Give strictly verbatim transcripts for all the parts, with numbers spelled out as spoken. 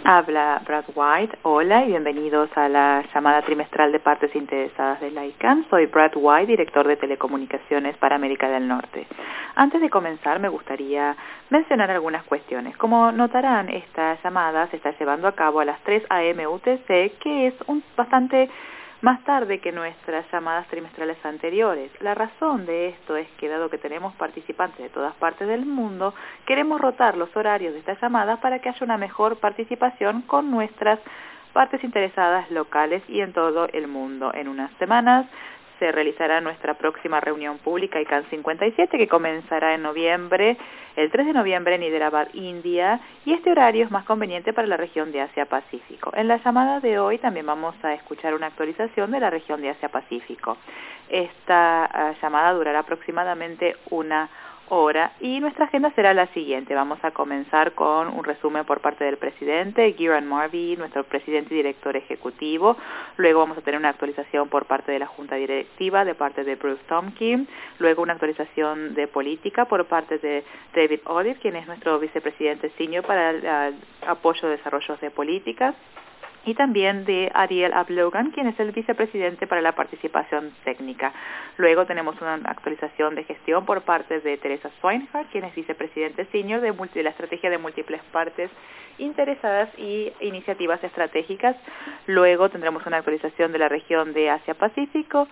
Habla Brad White. Hola y bienvenidos a la llamada trimestral de partes interesadas de la I C A N. Soy Brad White, director de telecomunicaciones para América del Norte. Antes de comenzar me gustaría mencionar algunas cuestiones. Como notarán, esta llamada se está llevando a cabo a las tres a eme U T C, que es un bastante más tarde que nuestras llamadas trimestrales anteriores. La razón de esto es que, dado que tenemos participantes de todas partes del mundo, queremos rotar los horarios de estas llamadas para que haya una mejor participación con nuestras partes interesadas locales y en todo el mundo. En unas semanas se realizará nuestra próxima reunión pública I C A N cincuenta y siete, que comenzará en noviembre, el tres de noviembre en Hyderabad, India, y este horario es más conveniente para la región de Asia-Pacífico. En la llamada de hoy también vamos a escuchar una actualización de la región de Asia-Pacífico. Esta uh, llamada durará aproximadamente una hora y nuestra agenda será la siguiente. Vamos a comenzar con un resumen por parte del presidente, Ghiran Marvi, nuestro presidente y director ejecutivo. Luego vamos a tener una actualización por parte de la junta directiva, de parte de Bruce Tomkin. Luego una actualización de política por parte de David Olive, quien es nuestro vicepresidente senior para el uh, apoyo de desarrollos de políticas. Y también de Ariel Ablogan, quien es el vicepresidente para la participación técnica. Luego tenemos una actualización de gestión por parte de Teresa Swinehart, quien es vicepresidente senior de, multi, de la estrategia de múltiples partes interesadas y iniciativas estratégicas. Luego tendremos una actualización de la región de Asia-Pacífico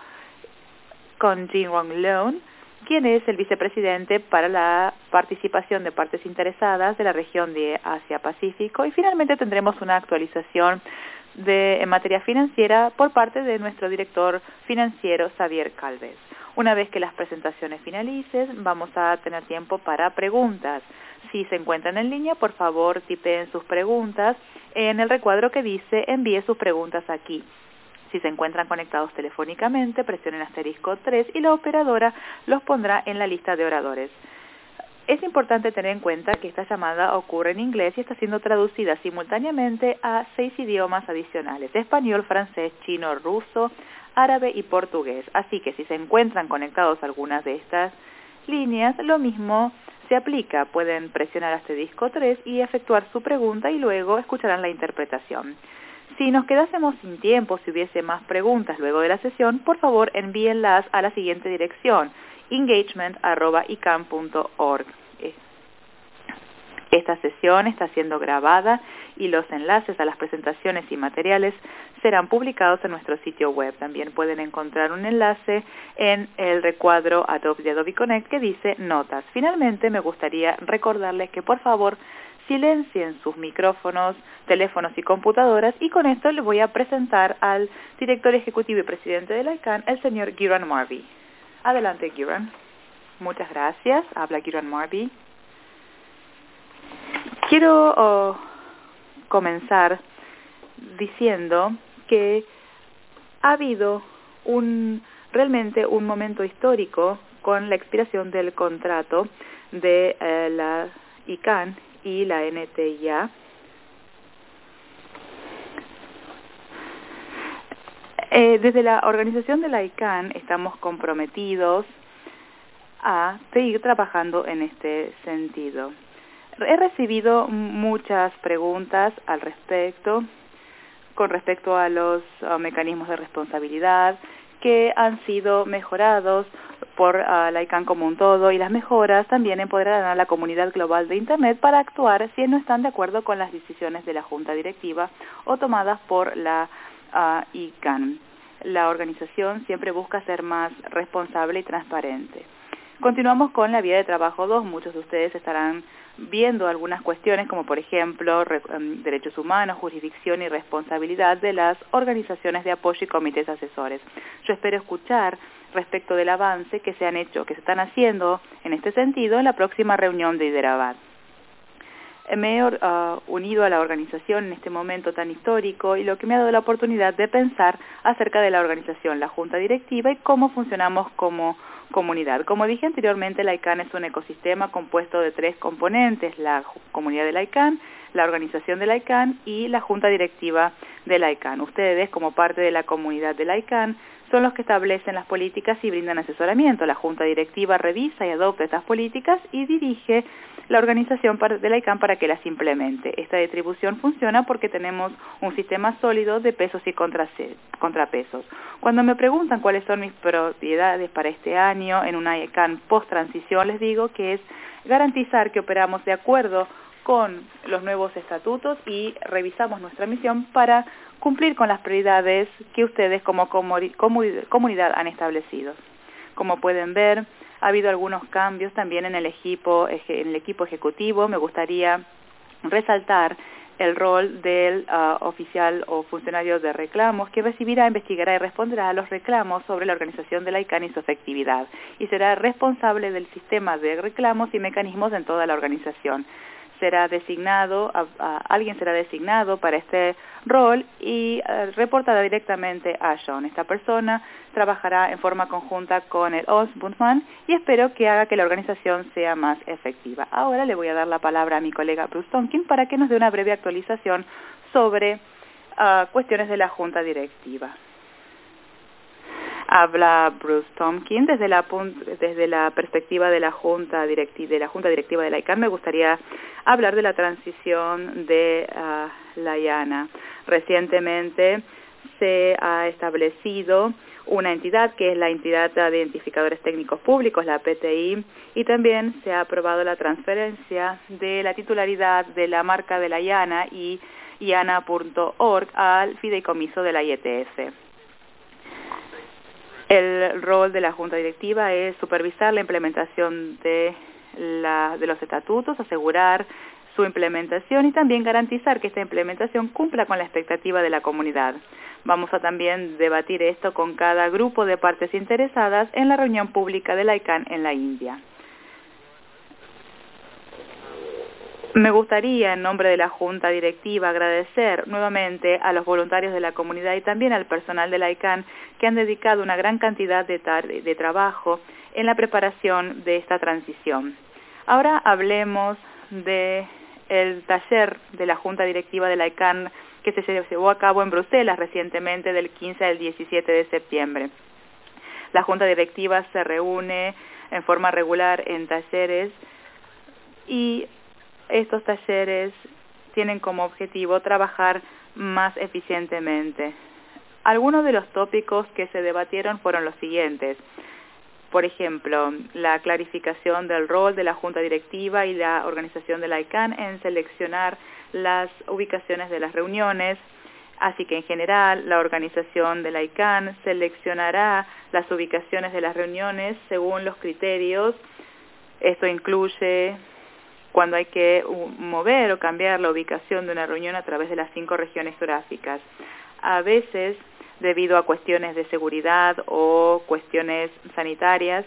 con Jin Rong Leon, quien es el vicepresidente para la participación de partes interesadas de la región de Asia-Pacífico. Y finalmente tendremos una actualización de, en materia financiera por parte de nuestro director financiero, Xavier Calves. Una vez que las presentaciones finalicen, vamos a tener tiempo para preguntas. Si se encuentran en línea, por favor, tipen sus preguntas en el recuadro que dice envíe sus preguntas aquí. Si se encuentran conectados telefónicamente, presionen asterisco tres y la operadora los pondrá en la lista de oradores. Es importante tener en cuenta que esta llamada ocurre en inglés y está siendo traducida simultáneamente a seis idiomas adicionales: español, francés, chino, ruso, árabe y portugués. Así que si se encuentran conectados a algunas de estas líneas, lo mismo se aplica. Pueden presionar asterisco tres y efectuar su pregunta y luego escucharán la interpretación. Si nos quedásemos sin tiempo, si hubiese más preguntas luego de la sesión, por favor envíenlas a la siguiente dirección: engagement arroba i c a n punto org. Esta sesión está siendo grabada y los enlaces a las presentaciones y materiales serán publicados en nuestro sitio web. También pueden encontrar un enlace en el recuadro Adobe de Adobe Connect que dice Notas. Finalmente, me gustaría recordarles que por favor silencien sus micrófonos, teléfonos y computadoras, y con esto le voy a presentar al director ejecutivo y presidente de la I C A N, el señor Ghiran Marvi. Adelante, Ghiran. Muchas gracias. Habla Ghiran Marvi. Quiero oh, comenzar diciendo que ha habido un realmente un momento histórico con la expiración del contrato de eh, la I C A N y la N T I A. Eh, desde la organización de la I C A N estamos comprometidos a seguir trabajando en este sentido. He recibido muchas preguntas al respecto, con respecto a los uh, mecanismos de responsabilidad que han sido mejorados por uh, la I C A N como un todo, y las mejoras también empoderarán a la comunidad global de Internet para actuar si no están de acuerdo con las decisiones de la Junta Directiva o tomadas por la uh, I C A N. La organización siempre busca ser más responsable y transparente. Continuamos con la vía de trabajo dos. Muchos de ustedes estarán viendo algunas cuestiones como, por ejemplo, re, um, derechos humanos, jurisdicción y responsabilidad de las organizaciones de apoyo y comités asesores. Yo espero escuchar respecto del avance que se han hecho, que se están haciendo en este sentido en la próxima reunión de Hyderabad. Me he uh, unido a la organización en este momento tan histórico, y lo que me ha dado la oportunidad de pensar acerca de la organización, la junta directiva y cómo funcionamos como comunidad. Como dije anteriormente, la I C A N es un ecosistema compuesto de tres componentes: la comunidad de la I C A N, la organización de la I C A N y la junta directiva de la I C A N. Ustedes, como parte de la comunidad de la I C A N, son los que establecen las políticas y brindan asesoramiento. La Junta Directiva revisa y adopta estas políticas y dirige la organización de la ICANN para que las implemente. Esta distribución funciona porque tenemos un sistema sólido de pesos y contrapesos. Cuando me preguntan cuáles son mis prioridades para este año en una ICANN post-transición, les digo que es garantizar que operamos de acuerdo con los nuevos estatutos y revisamos nuestra misión para cumplir con las prioridades que ustedes como comunidad han establecido. Como pueden ver, ha habido algunos cambios también en el equipo, en el equipo ejecutivo. Me gustaría resaltar el rol del uh, oficial o funcionario de reclamos que recibirá, investigará y responderá a los reclamos sobre la organización de la ICANN y su efectividad, y será responsable del sistema de reclamos y mecanismos en toda la organización. Será designado, a, a, alguien será designado para este rol y uh, reportará directamente a John. Esta persona trabajará en forma conjunta con el Ombudsman y espero que haga que la organización sea más efectiva. Ahora le voy a dar la palabra a mi colega Bruce Tonkin para que nos dé una breve actualización sobre uh, cuestiones de la Junta Directiva. Habla Bruce Tonkin desde la desde la perspectiva de la Junta Directiva de la Junta Directiva de la ICANN. Me gustaría hablar de la transición de uh, la IANA. Recientemente se ha establecido una entidad que es la Entidad de Identificadores Técnicos Públicos, la P T I, y también se ha aprobado la transferencia de la titularidad de la marca de la IANA y iana punto org al fideicomiso de la I E T F. El rol de la Junta Directiva es supervisar la implementación de, la, de los estatutos, asegurar su implementación y también garantizar que esta implementación cumpla con la expectativa de la comunidad. Vamos a también debatir esto con cada grupo de partes interesadas en la reunión pública de la ICANN en la India. Me gustaría, en nombre de la Junta Directiva, agradecer nuevamente a los voluntarios de la comunidad y también al personal de la ICANN que han dedicado una gran cantidad de, de trabajo en la preparación de esta transición. Ahora hablemos del taller de la Junta Directiva de la ICANN que se llevó a cabo en Bruselas recientemente del quince al diecisiete de septiembre. La Junta Directiva se reúne en forma regular en talleres y estos talleres tienen como objetivo trabajar más eficientemente. Algunos de los tópicos que se debatieron fueron los siguientes. Por ejemplo, la clarificación del rol de la Junta Directiva y la organización de la ICANN en seleccionar las ubicaciones de las reuniones. Así que en general la organización de la ICANN seleccionará las ubicaciones de las reuniones según los criterios. Esto incluye cuando hay que mover o cambiar la ubicación de una reunión a través de las cinco regiones geográficas. A veces, debido a cuestiones de seguridad o cuestiones sanitarias,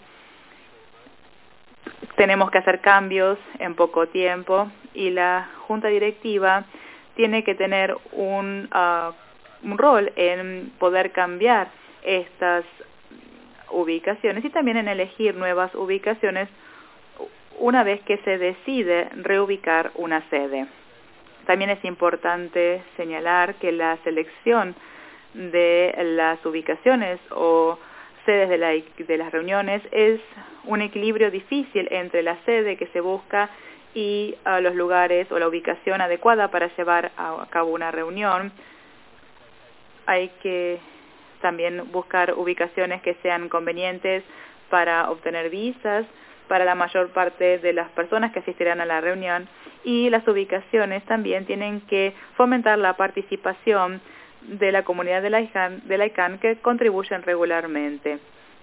tenemos que hacer cambios en poco tiempo y la Junta Directiva tiene que tener un, uh, un rol en poder cambiar estas ubicaciones y también en elegir nuevas ubicaciones una vez que se decide reubicar una sede. También es importante señalar que la selección de las ubicaciones o sedes de, la, de las reuniones es un equilibrio difícil entre la sede que se busca y uh, los lugares o la ubicación adecuada para llevar a cabo una reunión. Hay que también buscar ubicaciones que sean convenientes para obtener visas para la mayor parte de las personas que asistirán a la reunión, y las ubicaciones también tienen que fomentar la participación de la comunidad de la ICANN, de la ICANN que contribuyen regularmente.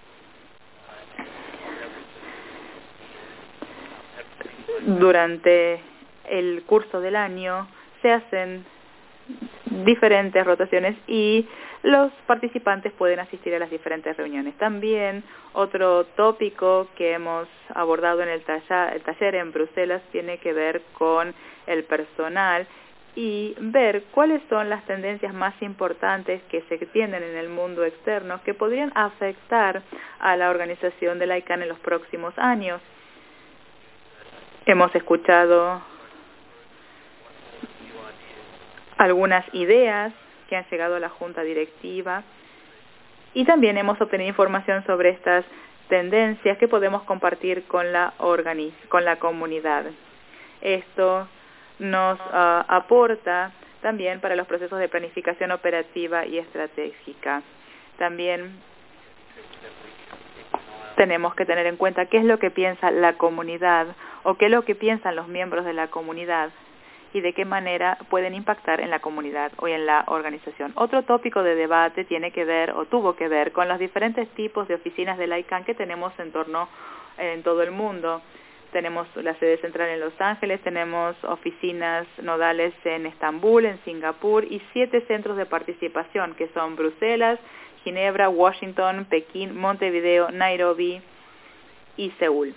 Durante el curso del año se hacen diferentes rotaciones y los participantes pueden asistir a las diferentes reuniones. También otro tópico que hemos abordado en el taller, el taller en Bruselas tiene que ver con el personal y ver cuáles son las tendencias más importantes que se tienden en el mundo externo que podrían afectar a la organización de la ICANN en los próximos años. Hemos escuchado algunas ideas que han llegado a la Junta Directiva Y también hemos obtenido información sobre estas tendencias que podemos compartir con la, organiz con la comunidad. Esto nos uh, aporta también para los procesos de planificación operativa y estratégica. También tenemos que tener en cuenta qué es lo que piensa la comunidad o qué es lo que piensan los miembros de la comunidad y de qué manera pueden impactar en la comunidad o en la organización. Otro tópico de debate tiene que ver o tuvo que ver con los diferentes tipos de oficinas de la ICANN que tenemos en torno en todo el mundo. Tenemos la sede central en Los Ángeles, tenemos oficinas nodales en Estambul, en Singapur y siete centros de participación que son Bruselas, Ginebra, Washington, Pekín, Montevideo, Nairobi y Seúl.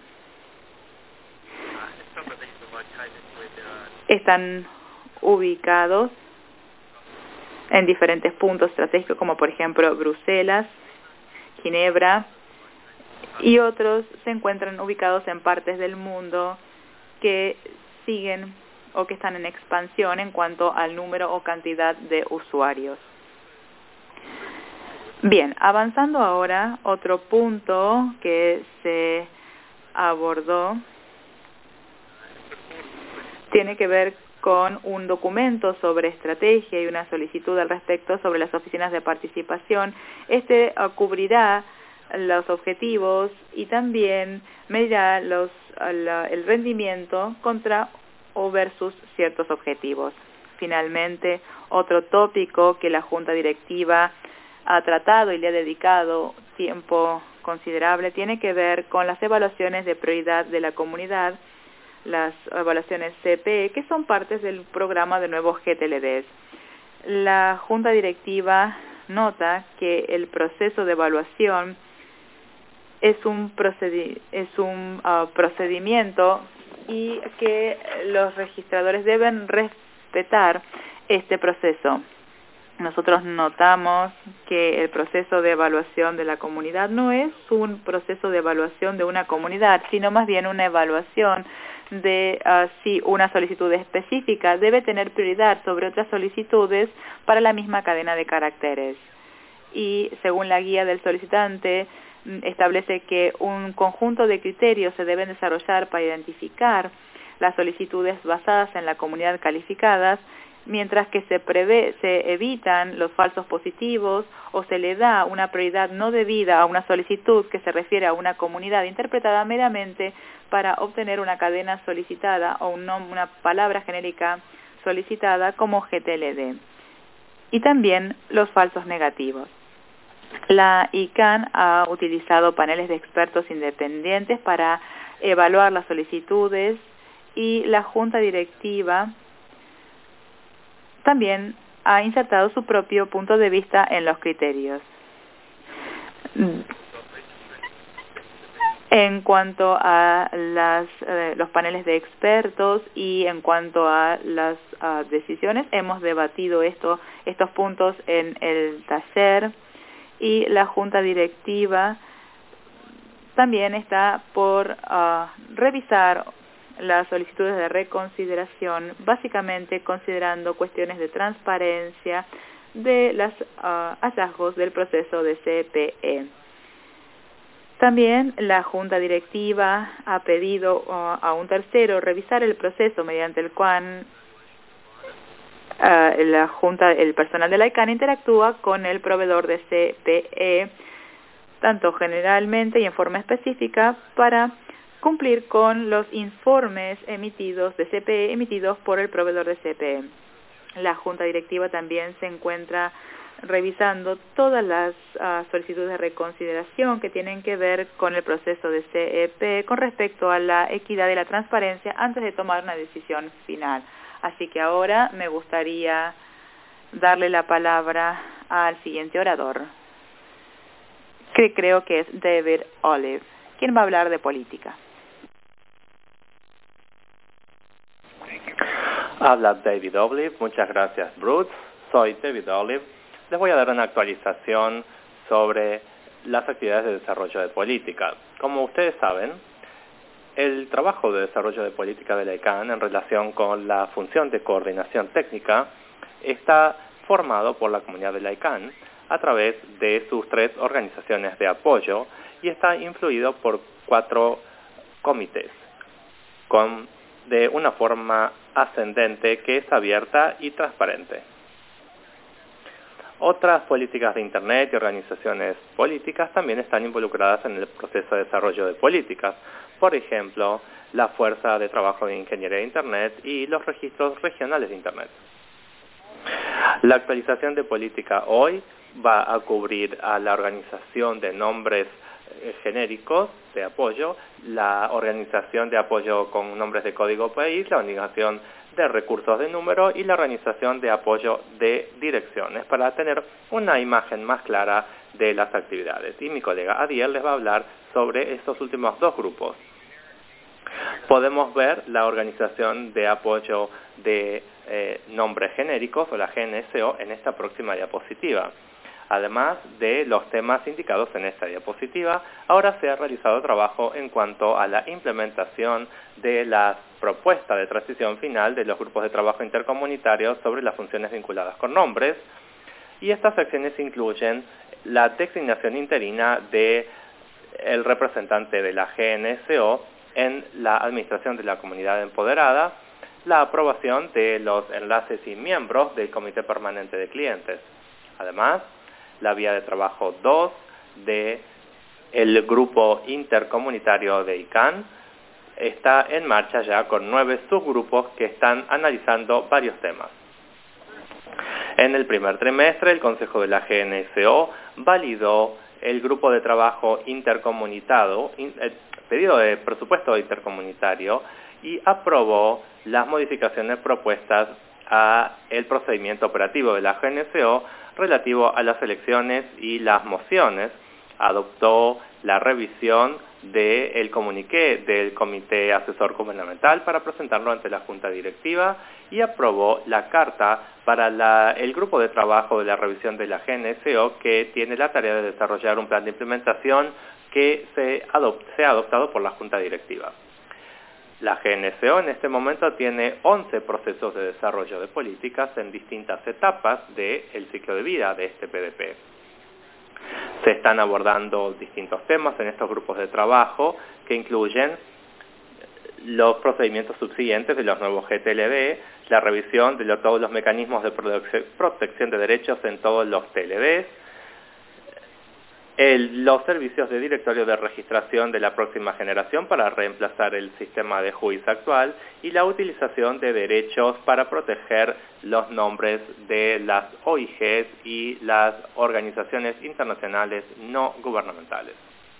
Están ubicados en diferentes puntos estratégicos como por ejemplo Bruselas, Ginebra y otros se encuentran ubicados en partes del mundo que siguen o que están en expansión en cuanto al número o cantidad de usuarios. Bien, avanzando ahora, otro punto que se abordó tiene que ver con un documento sobre estrategia y una solicitud al respecto sobre las oficinas de participación. Este uh, cubrirá los objetivos y también medirá los, la, el rendimiento contra o versus ciertos objetivos. Finalmente, otro tópico que la Junta Directiva ha tratado y le ha dedicado tiempo considerable tiene que ver con las evaluaciones de prioridad de la comunidad, las evaluaciones C P E, que son partes del programa de nuevos G T L Ds. La Junta Directiva nota que el proceso de evaluación es un, procedi es un uh, procedimiento y que los registradores deben respetar este proceso. Nosotros notamos que el proceso de evaluación de la comunidad no es un proceso de evaluación de una comunidad, sino más bien una evaluación de uh, si una solicitud específica debe tener prioridad sobre otras solicitudes para la misma cadena de caracteres. Y según la guía del solicitante, establece que un conjunto de criterios se deben desarrollar para identificar las solicitudes basadas en la comunidad calificadas, mientras que se prevé, se evitan los falsos positivos o se le da una prioridad no debida a una solicitud que se refiere a una comunidad interpretada meramente para obtener una cadena solicitada o un una palabra genérica solicitada como G T L D. Y también los falsos negativos. La ICANN ha utilizado paneles de expertos independientes para evaluar las solicitudes y la Junta Directiva también ha insertado su propio punto de vista en los criterios. En cuanto a las, eh, los paneles de expertos y en cuanto a las uh, decisiones, hemos debatido esto, estos puntos en el taller y la Junta Directiva también está por uh, revisar las solicitudes de reconsideración, básicamente considerando cuestiones de transparencia de los uh, hallazgos del proceso de C P E. También la Junta Directiva ha pedido uh, a un tercero revisar el proceso mediante el cual uh, la Junta, el personal de la ICANN interactúa con el proveedor de C P E, tanto generalmente y en forma específica, para cumplir con los informes emitidos de C P E emitidos por el proveedor de C P E. La Junta Directiva también se encuentra revisando todas las uh, solicitudes de reconsideración que tienen que ver con el proceso de C E P con respecto a la equidad y la transparencia antes de tomar una decisión final. Así que ahora me gustaría darle la palabra al siguiente orador, que creo que es David Olive, quien va a hablar de política. Habla David Olive, muchas gracias Bruce, soy David Olive. Les voy a dar una actualización sobre las actividades de desarrollo de política. Como ustedes saben, el trabajo de desarrollo de política de la ICANN en relación con la función de coordinación técnica está formado por la comunidad de la ICANN a través de sus tres organizaciones de apoyo y está influido por cuatro comités con, de una forma ascendente que es abierta y transparente. Otras políticas de Internet y organizaciones políticas también están involucradas en el proceso de desarrollo de políticas. Por ejemplo, la Fuerza de Trabajo de Ingeniería de Internet y los registros regionales de Internet. La actualización de política hoy va a cubrir a la organización de nombres eh, genéricos de apoyo, la organización de apoyo con nombres de código país, la organización de recursos de número y la organización de apoyo de direcciones para tener una imagen más clara de las actividades. Y mi colega Adiel les va a hablar sobre estos últimos dos grupos. Podemos ver la organización de apoyo de eh, nombres genéricos o la G N S O en esta próxima diapositiva. Además de los temas indicados en esta diapositiva, ahora se ha realizado trabajo en cuanto a la implementación de la propuesta de transición final de los grupos de trabajo intercomunitarios sobre las funciones vinculadas con nombres, y estas secciones incluyen la designación interina de el representante de la G N S O en la administración de la comunidad empoderada, la aprobación de los enlaces y miembros del Comité Permanente de Clientes. Además, la vía de trabajo dos de el grupo intercomunitario de I C A N está en marcha ya con nueve subgrupos que están analizando varios temas. En el primer trimestre, el Consejo de la G N S O validó el grupo de trabajo intercomunitario, el pedido de presupuesto intercomunitario, y aprobó las modificaciones propuestas a el procedimiento operativo de la G N S O relativo a las elecciones y las mociones. Adoptó la revisión del comuniqué del Comité Asesor Gubernamental para presentarlo ante la Junta Directiva y aprobó la carta para la, el grupo de trabajo de la revisión de la G N S O, que tiene la tarea de desarrollar un plan de implementación que se, adopt, se ha adoptado por la Junta Directiva. La G N S O en este momento tiene once procesos de desarrollo de políticas en distintas etapas del ciclo de vida de este P D P. Se están abordando distintos temas en estos grupos de trabajo que incluyen los procedimientos subsiguientes de los nuevos G T L D, la revisión de lo, todos los mecanismos de protección de derechos en todos los T L Ds, El, los servicios de directorio de registración de la próxima generación para reemplazar el sistema de juiz actual y la utilización de derechos para proteger los nombres de las O I Ges y las organizaciones internacionales no gubernamentales.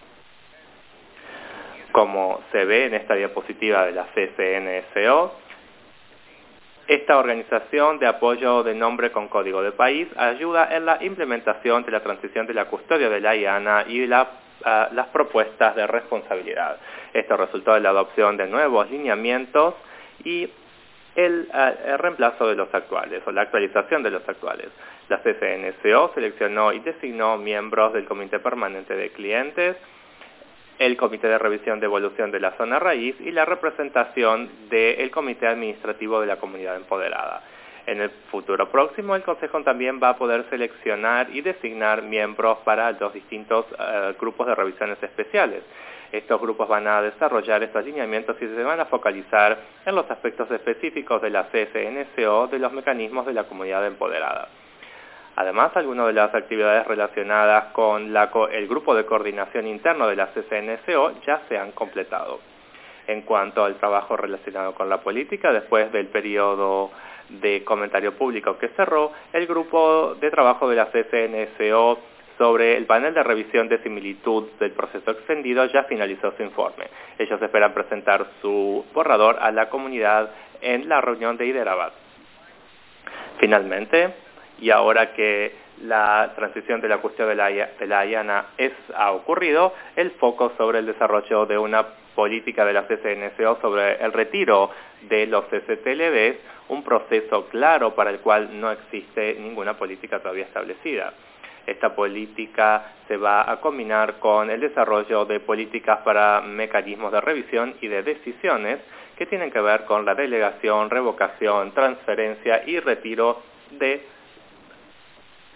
Como se ve en esta diapositiva de la C C N S O, esta organización de apoyo de nombre con código de país ayuda en la implementación de la transición de la custodia de la I A N A y la, uh, las propuestas de responsabilidad. Esto resultó en la adopción de nuevos lineamientos y el, uh, el reemplazo de los actuales o la actualización de los actuales. La C C N S O seleccionó y designó miembros del Comité Permanente de Clientes, el Comité de Revisión de Evolución de la Zona Raíz y la representación del Comité Administrativo de la Comunidad Empoderada. En el futuro próximo, el Consejo también va a poder seleccionar y designar miembros para los distintos uh, grupos de revisiones especiales. Estos grupos van a desarrollar estos lineamientos y se van a focalizar en los aspectos específicos de la C C N S O de los mecanismos de la comunidad empoderada. Además, algunas de las actividades relacionadas con la, el grupo de coordinación interno de la C C N S O ya se han completado. En cuanto al trabajo relacionado con la política, después del periodo de comentario público que cerró, el grupo de trabajo de la C C N S O sobre el panel de revisión de similitud del proceso extendido ya finalizó su informe. Ellos esperan presentar su borrador a la comunidad en la reunión de Hyderabad. Finalmente, y ahora que la transición de la cuestión de la, de la I A N A es, ha ocurrido, el foco sobre el desarrollo de una política de la C C N S O sobre el retiro de los S T L Ds, un proceso claro para el cual no existe ninguna política todavía establecida. Esta política se va a combinar con el desarrollo de políticas para mecanismos de revisión y de decisiones que tienen que ver con la delegación, revocación, transferencia y retiro de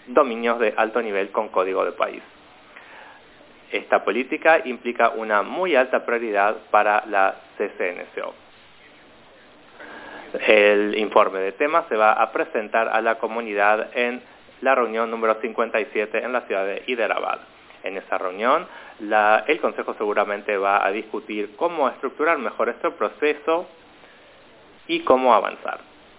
dominios de alto nivel con código de país. Esta política implica una muy alta prioridad para la C C N C O. El informe de tema se va a presentar a la comunidad en la reunión número cincuenta y siete en la ciudad de Hyderabad. En esa reunión, la, el Consejo seguramente va a discutir cómo estructurar mejor este proceso y cómo avanzar.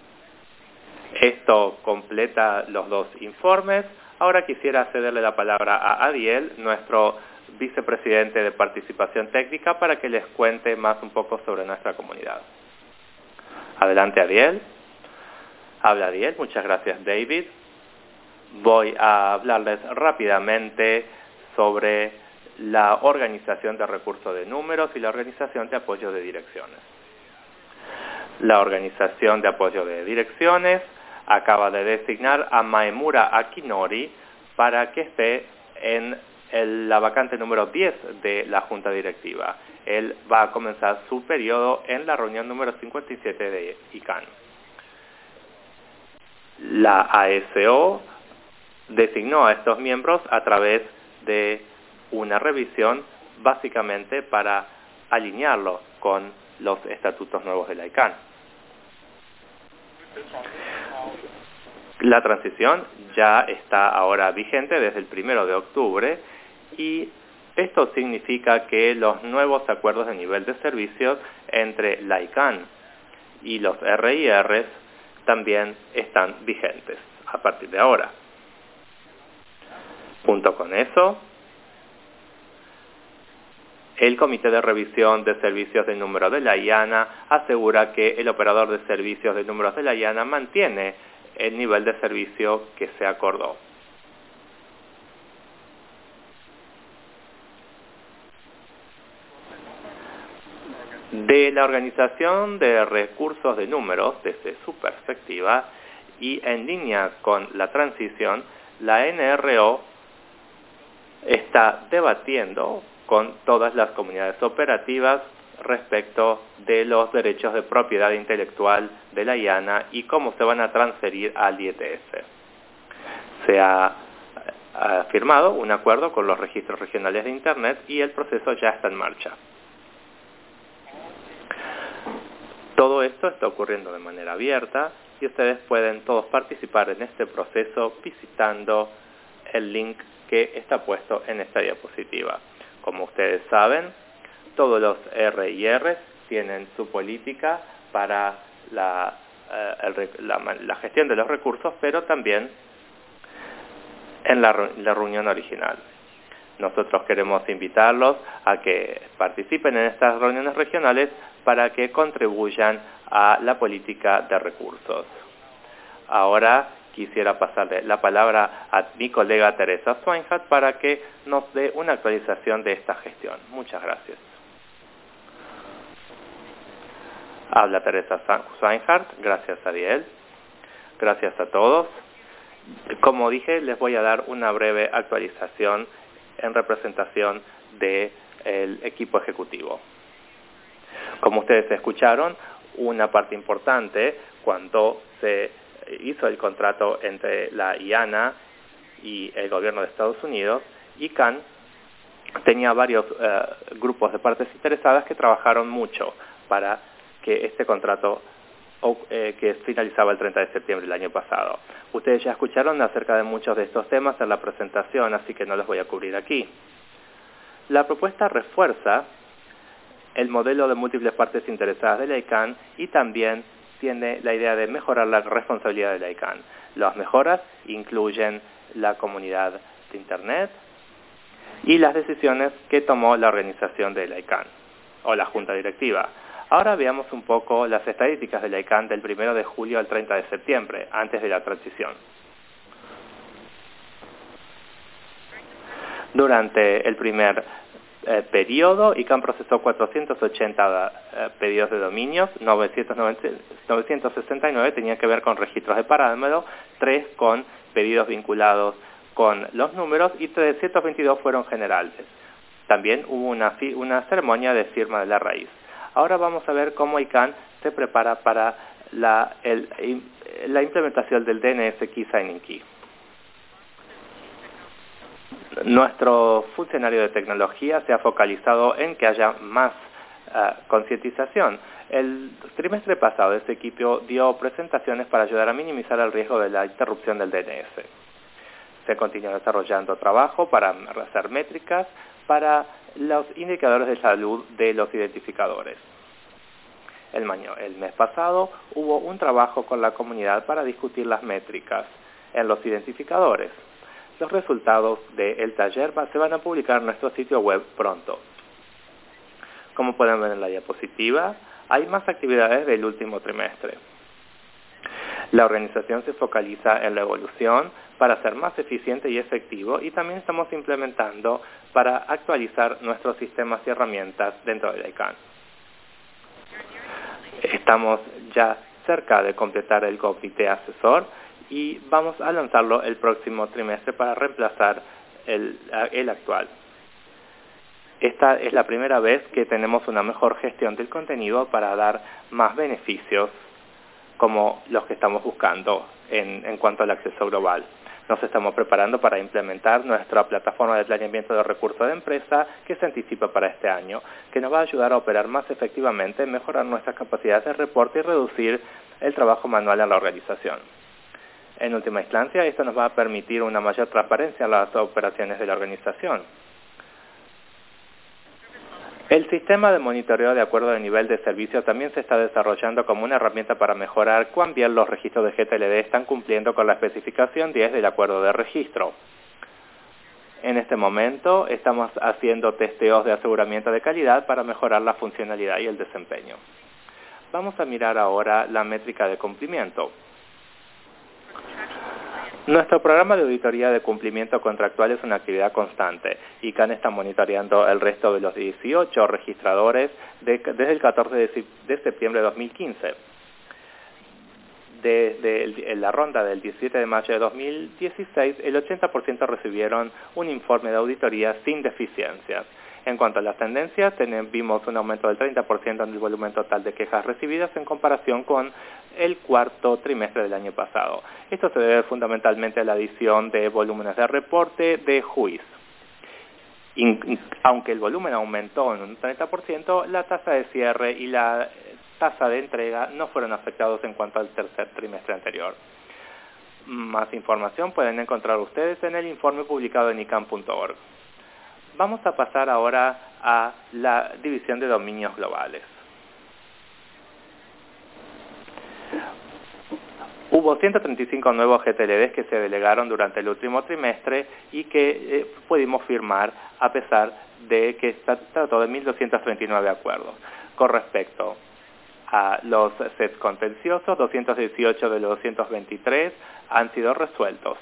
Esto completa los dos informes. Ahora quisiera cederle la palabra a Adiel, nuestro vicepresidente de Participación Técnica, para que les cuente más un poco sobre nuestra comunidad. Adelante, Adiel. Habla Adiel. Muchas gracias, David. Voy a hablarles rápidamente sobre la organización de recursos de números y la organización de apoyo de direcciones. La organización de apoyo de direcciones acaba de designar a Maemura Akinori para que esté en el, la vacante número diez de la Junta Directiva. Él va a comenzar su periodo en la reunión número cincuenta y siete de I C A N. La A S O designó a estos miembros a través de una revisión básicamente para alinearlo con los estatutos nuevos de la I C A N. La transición ya está ahora vigente desde el primero de octubre y esto significa que los nuevos acuerdos de nivel de servicios entre la I C A N y los R I Rs también están vigentes a partir de ahora. Junto con eso, el Comité de Revisión de Servicios de Número de la I A N A asegura que el operador de servicios de números de la I A N A mantiene el nivel de servicio que se acordó. De la organización de recursos de números, desde su perspectiva, y en línea con la transición, la N R O está debatiendo con todas las comunidades operativas respecto de los derechos de propiedad intelectual de la I A N A y cómo se van a transferir al I E T S. Se ha, ha firmado un acuerdo con los registros regionales de Internet y el proceso ya está en marcha. Todo esto está ocurriendo de manera abierta y ustedes pueden todos participar en este proceso visitando el link que está puesto en esta diapositiva. Como ustedes saben, todos los R I Rs tienen su política para la, eh, el, la, la gestión de los recursos, pero también en la, la reunión original. Nosotros queremos invitarlos a que participen en estas reuniones regionales para que contribuyan a la política de recursos. Ahora quisiera pasarle la palabra a mi colega Teresa Swinehart para que nos dé una actualización de esta gestión. Muchas gracias. Habla Teresa Swinehart. Gracias, Ariel. Gracias a todos. Como dije, les voy a dar una breve actualización en representación del equipo ejecutivo. Como ustedes escucharon, una parte importante cuando se hizo el contrato entre la I A N A y el gobierno de Estados Unidos, I C A N tenía varios eh, grupos de partes interesadas que trabajaron mucho para que este contrato eh, que finalizaba el treinta de septiembre del año pasado. Ustedes ya escucharon acerca de muchos de estos temas en la presentación, así que no los voy a cubrir aquí. La propuesta refuerza el modelo de múltiples partes interesadas de la I C A N y también tiene la idea de mejorar la responsabilidad de la I C A N. Las mejoras incluyen la comunidad de Internet y las decisiones que tomó la organización de la I C A N o la Junta Directiva. Ahora veamos un poco las estadísticas de la I C A N del primero de julio al treinta de septiembre, antes de la transición. Durante el primer eh, periodo, I C A N procesó cuatrocientos ochenta eh, pedidos de dominios, novecientos sesenta y nueve tenían que ver con registros de parámetros, tres con pedidos vinculados con los números y trescientos veintidós fueron generales. También hubo una, una ceremonia de firma de la raíz. Ahora vamos a ver cómo I C A N se prepara para la, el, la implementación del D N S Key Signing Key. Nuestro funcionario de tecnología se ha focalizado en que haya más uh, concientización. El trimestre pasado este equipo dio presentaciones para ayudar a minimizar el riesgo de la interrupción del D N S. Se continúa desarrollando trabajo para hacer métricas para los indicadores de salud de los identificadores. El, el mes pasado hubo un trabajo con la comunidad para discutir las métricas en los identificadores. Los resultados del taller se van a publicar en nuestro sitio web pronto. Como pueden ver en la diapositiva, hay más actividades del último trimestre. La organización se focaliza en la evolución para ser más eficiente y efectivo, y también estamos implementando para actualizar nuestros sistemas y herramientas dentro de la I C A N. Estamos ya cerca de completar el comité asesor y vamos a lanzarlo el próximo trimestre para reemplazar el, el actual. Esta es la primera vez que tenemos una mejor gestión del contenido para dar más beneficios como los que estamos buscando en, en cuanto al acceso global. Nos estamos preparando para implementar nuestra plataforma de planeamiento de recursos de empresa que se anticipa para este año, que nos va a ayudar a operar más efectivamente, mejorar nuestras capacidades de reporte y reducir el trabajo manual en la organización. En última instancia, esto nos va a permitir una mayor transparencia en las operaciones de la organización. El sistema de monitoreo de acuerdo de nivel de servicio también se está desarrollando como una herramienta para mejorar cuán bien los registros de G T L D están cumpliendo con la especificación diez del acuerdo de registro. En este momento estamos haciendo testeos de aseguramiento de calidad para mejorar la funcionalidad y el desempeño. Vamos a mirar ahora la métrica de cumplimiento. Nuestro programa de auditoría de cumplimiento contractual es una actividad constante. I C A N está monitoreando el resto de los dieciocho registradores de, desde el catorce de septiembre de dos mil quince. Desde el, la ronda del diecisiete de mayo de dos mil dieciséis, el ochenta por ciento recibieron un informe de auditoría sin deficiencias. En cuanto a las tendencias, tenemos, vimos un aumento del treinta por ciento en el volumen total de quejas recibidas en comparación con el cuarto trimestre del año pasado. Esto se debe fundamentalmente a la adición de volúmenes de reporte de juiz. In, aunque el volumen aumentó en un treinta por ciento, la tasa de cierre y la tasa de entrega no fueron afectados en cuanto al tercer trimestre anterior. Más información pueden encontrar ustedes en el informe publicado en I C A N punto org. Vamos a pasar ahora a la división de dominios globales. Hubo ciento treinta y cinco nuevos G T L Ds que se delegaron durante el último trimestre y que eh, pudimos firmar a pesar de que se trató de mil doscientos treinta y nueve acuerdos. Con respecto a los sets contenciosos, doscientos dieciocho de los doscientos veintitrés han sido resueltos.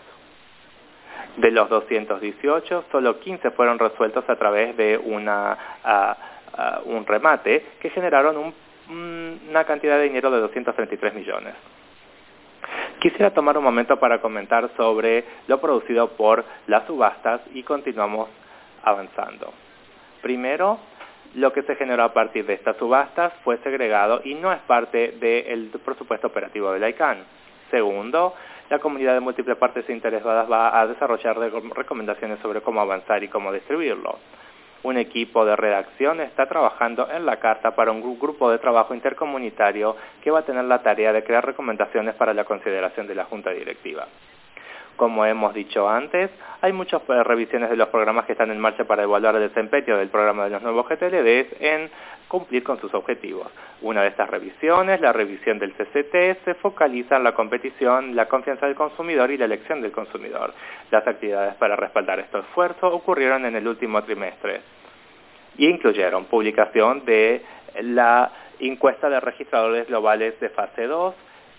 De los doscientos dieciocho, solo quince fueron resueltos a través de una, uh, uh, un remate que generaron un, una cantidad de dinero de doscientos treinta y tres millones. Quisiera tomar un momento para comentar sobre lo producido por las subastas y continuamos avanzando. Primero, lo que se generó a partir de estas subastas fue segregado y no es parte del presupuesto operativo de la I C A N. Segundo, la comunidad de múltiples partes interesadas va a desarrollar recomendaciones sobre cómo avanzar y cómo distribuirlo. Un equipo de redacción está trabajando en la carta para un grupo de trabajo intercomunitario que va a tener la tarea de crear recomendaciones para la consideración de la Junta Directiva. Como hemos dicho antes, hay muchas revisiones de los programas que están en marcha para evaluar el desempeño del programa de los nuevos G T L Ds en cumplir con sus objetivos. Una de estas revisiones, la revisión del C C T, se focaliza en la competición, la confianza del consumidor y la elección del consumidor. Las actividades para respaldar este esfuerzo ocurrieron en el último trimestre y incluyeron publicación de la encuesta de registradores globales de fase dos.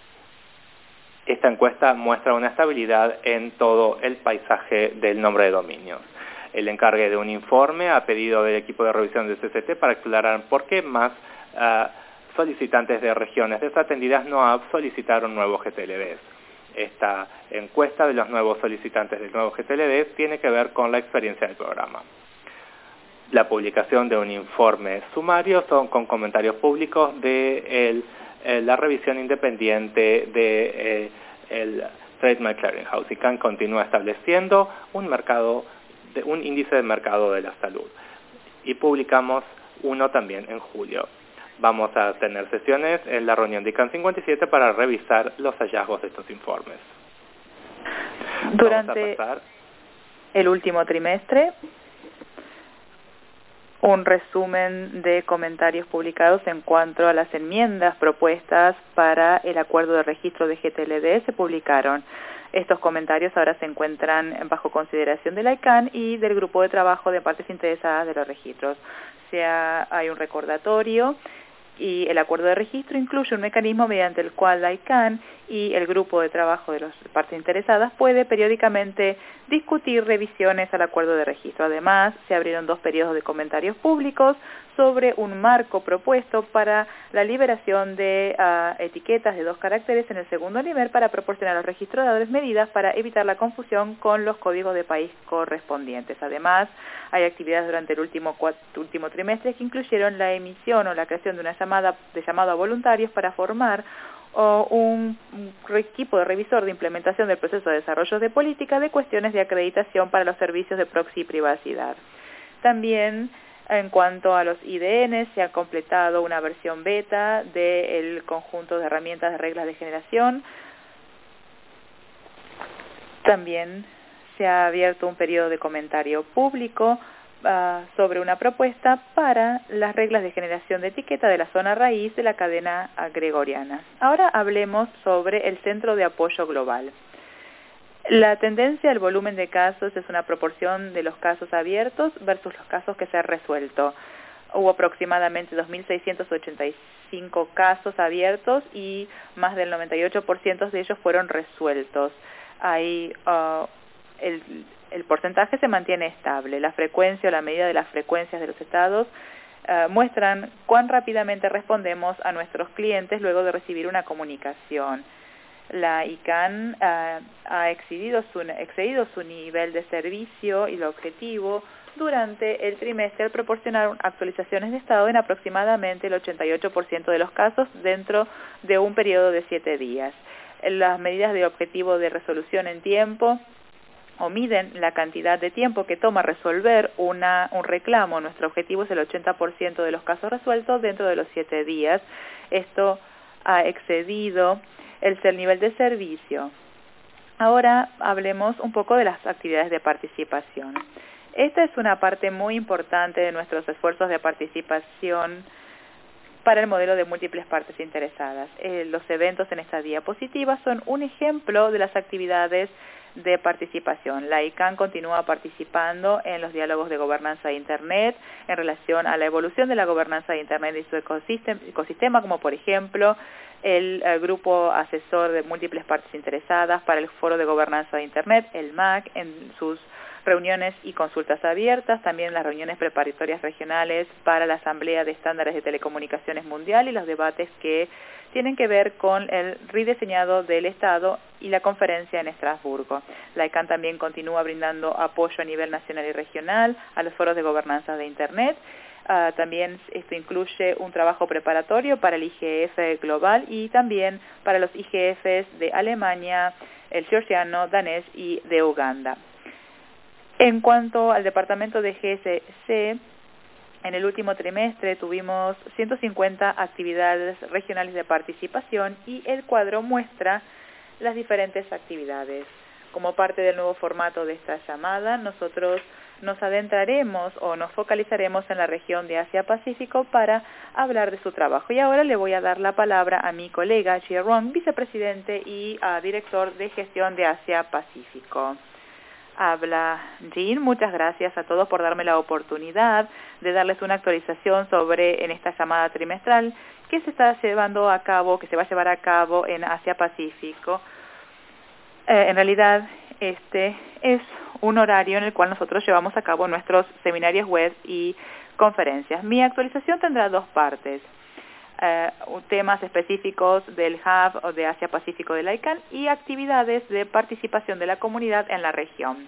Esta encuesta muestra una estabilidad en todo el paisaje del nombre de dominios. El encargue de un informe a pedido del equipo de revisión del C C T para aclarar por qué más uh, solicitantes de regiones desatendidas no solicitaron nuevos G T L Ds. Esta encuesta de los nuevos solicitantes de nuevos G T L Ds tiene que ver con la experiencia del programa. La publicación de un informe sumario son con comentarios públicos de el, eh, la revisión independiente de eh, el Trademark Clearinghouse. I C A N continúa estableciendo un mercado de un índice de mercado de la salud. Y publicamos uno también en julio. Vamos a tener sesiones en la reunión de I C A N cincuenta y siete para revisar los hallazgos de estos informes. Durante el último trimestre, un resumen de comentarios publicados en cuanto a las enmiendas propuestas para el acuerdo de registro de G T L D se publicaron. Estos comentarios ahora se encuentran bajo consideración de la I C A N y del grupo de trabajo de partes interesadas de los registros. O sea, hay un recordatorio y el acuerdo de registro incluye un mecanismo mediante el cual la I C A N y el grupo de trabajo de las partes interesadas puede periódicamente discutir revisiones al acuerdo de registro. Además, se abrieron dos periodos de comentarios públicos sobre un marco propuesto para la liberación de uh, etiquetas de dos caracteres en el segundo nivel para proporcionar a los registradores medidas para evitar la confusión con los códigos de país correspondientes. Además, hay actividades durante el último, último trimestre que incluyeron la emisión o la creación de una llamada de llamado a voluntarios para formar o un, un equipo de revisor de implementación del proceso de desarrollo de política de cuestiones de acreditación para los servicios de proxy y privacidad. También, en cuanto a los I D N, se ha completado una versión beta del conjunto de herramientas de reglas de generación. También se ha abierto un periodo de comentario público Uh, sobre una propuesta para las reglas de generación de etiqueta de la zona raíz de la cadena gregoriana. Ahora hablemos sobre el Centro de Apoyo Global. La tendencia al volumen de casos es una proporción de los casos abiertos versus los casos que se han resuelto. Hubo aproximadamente dos mil seiscientos ochenta y cinco casos abiertos y más del noventa y ocho por ciento de ellos fueron resueltos. Hay uh, el El porcentaje se mantiene estable. La frecuencia o la medida de las frecuencias de los estados uh, muestran cuán rápidamente respondemos a nuestros clientes luego de recibir una comunicación. La I C A N uh, ha excedido su, excedido su nivel de servicio y el objetivo durante el trimestre al proporcionar actualizaciones de estado en aproximadamente el ochenta y ocho por ciento de los casos dentro de un periodo de siete días. Las medidas de objetivo de resolución en tiempo o miden la cantidad de tiempo que toma resolver una, un reclamo. Nuestro objetivo es el ochenta por ciento de los casos resueltos dentro de los siete días. Esto ha excedido el, el nivel de servicio. Ahora hablemos un poco de las actividades de participación. Esta es una parte muy importante de nuestros esfuerzos de participación para el modelo de múltiples partes interesadas. Eh, los eventos en esta diapositiva son un ejemplo de las actividades de participación. La I C A N continúa participando en los diálogos de gobernanza de Internet en relación a la evolución de la gobernanza de Internet y su ecosistema, ecosistema como por ejemplo el, el grupo asesor de múltiples partes interesadas para el foro de gobernanza de Internet, el M A C, en sus reuniones y consultas abiertas, también las reuniones preparatorias regionales para la Asamblea de Estándares de Telecomunicaciones Mundial y los debates que tienen que ver con el rediseñado del Estado y la conferencia en Estrasburgo. La I C A N también continúa brindando apoyo a nivel nacional y regional a los foros de gobernanza de Internet. Uh, también esto incluye un trabajo preparatorio para el I G F global y también para los I G Fs de Alemania, el georgiano, danés y de Uganda. En cuanto al departamento de G S C, en el último trimestre tuvimos ciento cincuenta actividades regionales de participación y el cuadro muestra las diferentes actividades. Como parte del nuevo formato de esta llamada, nosotros nos adentraremos o nos focalizaremos en la región de Asia-Pacífico para hablar de su trabajo. Y ahora le voy a dar la palabra a mi colega Jie Rong, vicepresidente y uh, director de gestión de Asia-Pacífico. Habla Jean, muchas gracias a todos por darme la oportunidad de darles una actualización sobre en esta llamada trimestral que se está llevando a cabo, que se va a llevar a cabo en Asia-Pacífico. Eh, en realidad, este es un horario en el cual nosotros llevamos a cabo nuestros seminarios web y conferencias. Mi actualización tendrá dos partes. Uh, temas específicos del Hub o de Asia-Pacífico de la I C A N y actividades de participación de la comunidad en la región.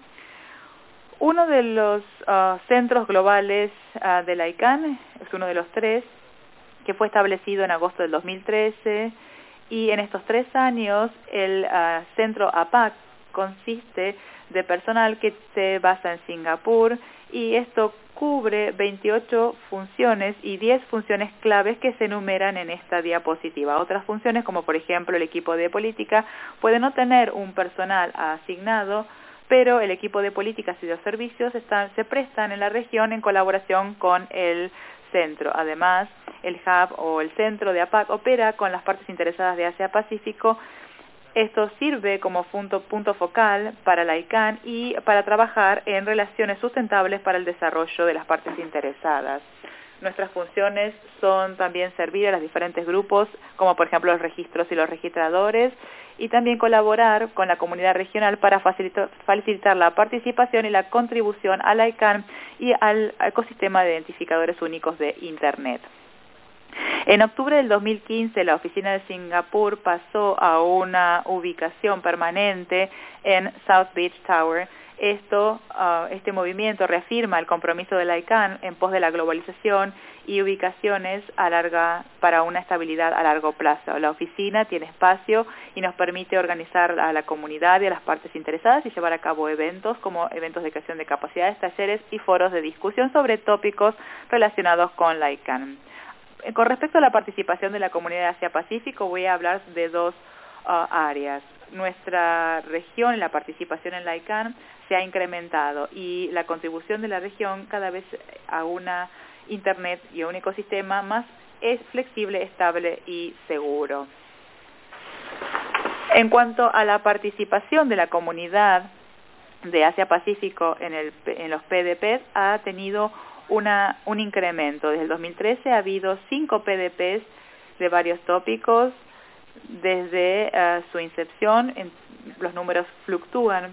Uno de los uh, centros globales uh, de la I C A N es uno de los tres que fue establecido en agosto del dos mil trece y en estos tres años el uh, centro A P A C consiste de personal que se basa en Singapur y esto cubre veintiocho funciones y diez funciones claves que se enumeran en esta diapositiva. Otras funciones, como por ejemplo el equipo de política, puede no tener un personal asignado, pero el equipo de políticas y los servicios están, se prestan en la región en colaboración con el centro. Además, el hub o el centro de APAC opera con las partes interesadas de Asia-Pacífico. Esto sirve como punto, punto focal para la I C A N y para trabajar en relaciones sustentables para el desarrollo de las partes interesadas. Nuestras funciones son también servir a los diferentes grupos, como por ejemplo los registros y los registradores, y también colaborar con la comunidad regional para facilitar, facilitar la participación y la contribución a la I C A N y al ecosistema de identificadores únicos de Internet. En octubre del dos mil quince, la oficina de Singapur pasó a una ubicación permanente en South Beach Tower. Esto, uh, este movimiento reafirma el compromiso de la I C A N en pos de la globalización y ubicaciones a larga, para una estabilidad a largo plazo. La oficina tiene espacio y nos permite organizar a la comunidad y a las partes interesadas y llevar a cabo eventos como eventos de creación de capacidades, talleres y foros de discusión sobre tópicos relacionados con la I C A N. Con respecto a la participación de la comunidad de Asia-Pacífico, voy a hablar de dos uh, áreas. Nuestra región y la participación en la I C A N se ha incrementado y la contribución de la región cada vez a una Internet y a un ecosistema más es flexible, estable y seguro. En cuanto a la participación de la comunidad de Asia-Pacífico en, el, en los P D Ps, ha tenido Una, un incremento. Desde el dos mil trece ha habido cinco P D Ps de varios tópicos. Desde uh, su incepción, en, los números fluctúan.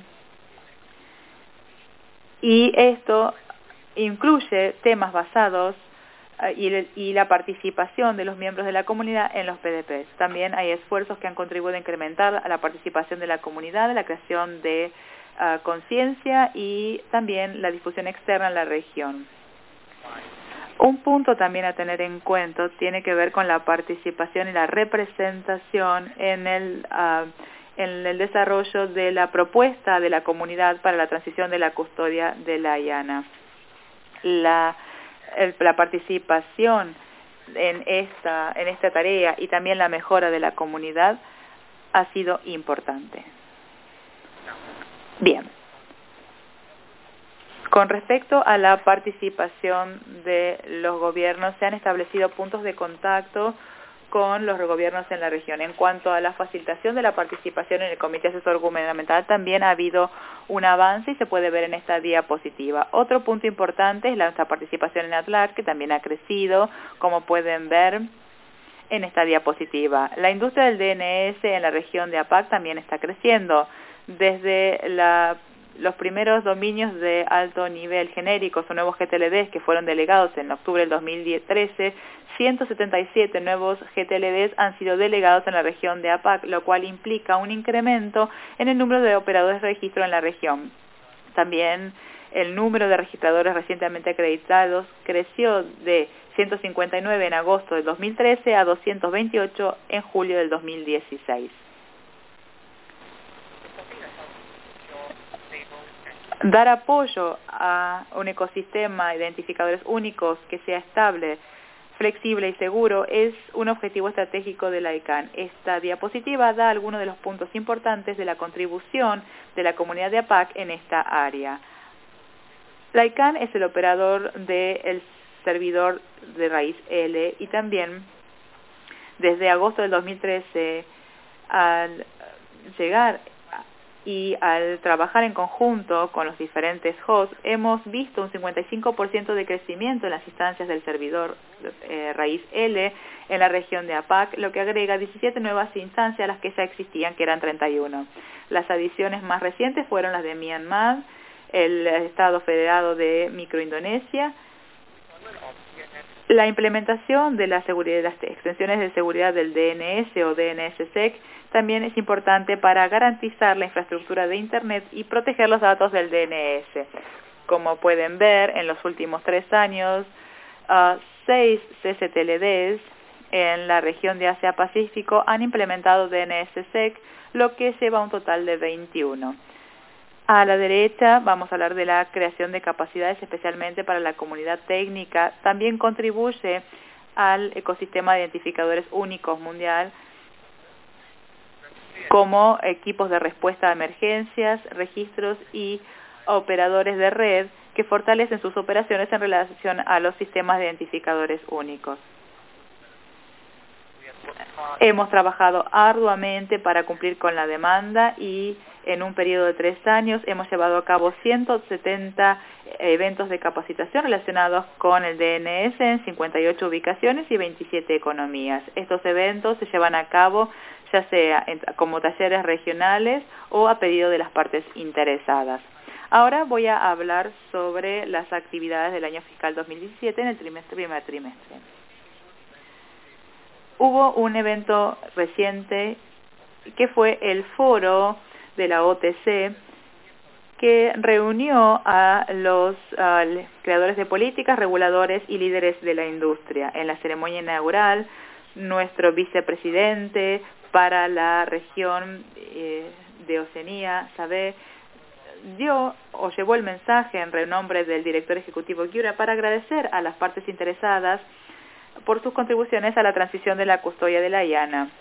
Y esto incluye temas basados uh, y, y la participación de los miembros de la comunidad en los P D Ps. También hay esfuerzos que han contribuido a incrementar a la participación de la comunidad, la creación de uh, conciencia y también la difusión externa en la región. Un punto también a tener en cuenta tiene que ver con la participación y la representación en el, uh, en el desarrollo de la propuesta de la comunidad para la transición de la custodia de la I A N A. La, el, la participación en esta, en esta tarea y también la mejora de la comunidad ha sido importante. Bien. Con respecto a la participación de los gobiernos, se han establecido puntos de contacto con los gobiernos en la región. En cuanto a la facilitación de la participación en el Comité Asesor Gubernamental, también ha habido un avance y se puede ver en esta diapositiva. Otro punto importante es la nuestra participación en ATLAC, que también ha crecido, como pueden ver en esta diapositiva. La industria del D N S en la región de APAC también está creciendo. Desde la los primeros dominios de alto nivel genéricos o nuevos G T L Ds que fueron delegados en octubre del dos mil trece, ciento setenta y siete nuevos G T L Ds han sido delegados en la región de APAC, lo cual implica un incremento en el número de operadores de registro en la región. También el número de registradores recientemente acreditados creció de ciento cincuenta y nueve en agosto del dos mil trece a doscientos veintiocho en julio del dos mil dieciséis. Dar apoyo a un ecosistema de identificadores únicos que sea estable, flexible y seguro es un objetivo estratégico de la I C A N. Esta diapositiva da algunos de los puntos importantes de la contribución de la comunidad de APAC en esta área. La I C A N es el operador del servidor de raíz L y también desde agosto del dos mil trece, al llegar y al trabajar en conjunto con los diferentes hosts, hemos visto un cincuenta y cinco por ciento de crecimiento en las instancias del servidor eh, raíz L en la región de APAC, lo que agrega diecisiete nuevas instancias a las que ya existían, que eran treinta y uno. Las adiciones más recientes fueron las de Myanmar, el Estado Federado de Microindonesia. La implementación de la seguridad, las extensiones de seguridad del D N S o D N S S E C también es importante para garantizar la infraestructura de Internet y proteger los datos del D N S. Como pueden ver, en los últimos tres años, uh, seis C C T L Ds en la región de Asia-Pacífico han implementado D N S S E C, lo que lleva a un total de veintiuno. A la derecha vamos a hablar de la creación de capacidades especialmente para la comunidad técnica. También contribuye al ecosistema de identificadores únicos mundial como equipos de respuesta a emergencias, registros y operadores de red que fortalecen sus operaciones en relación a los sistemas de identificadores únicos. Hemos trabajado arduamente para cumplir con la demanda y en un periodo de tres años hemos llevado a cabo ciento setenta eventos de capacitación relacionados con el D N S en cincuenta y ocho ubicaciones y veintisiete economías. Estos eventos se llevan a cabo ya sea como talleres regionales o a pedido de las partes interesadas. Ahora voy a hablar sobre las actividades del año fiscal dos mil diecisiete en el trimestre, primer trimestre. Hubo un evento reciente que fue el foro de la O T C que reunió a los uh, creadores de políticas, reguladores y líderes de la industria. En la ceremonia inaugural, nuestro vicepresidente para la región eh, de Oceanía, Sabé, dio o llevó el mensaje en renombre del director ejecutivo Giura para agradecer a las partes interesadas por sus contribuciones a la transición de la custodia de la I A N A.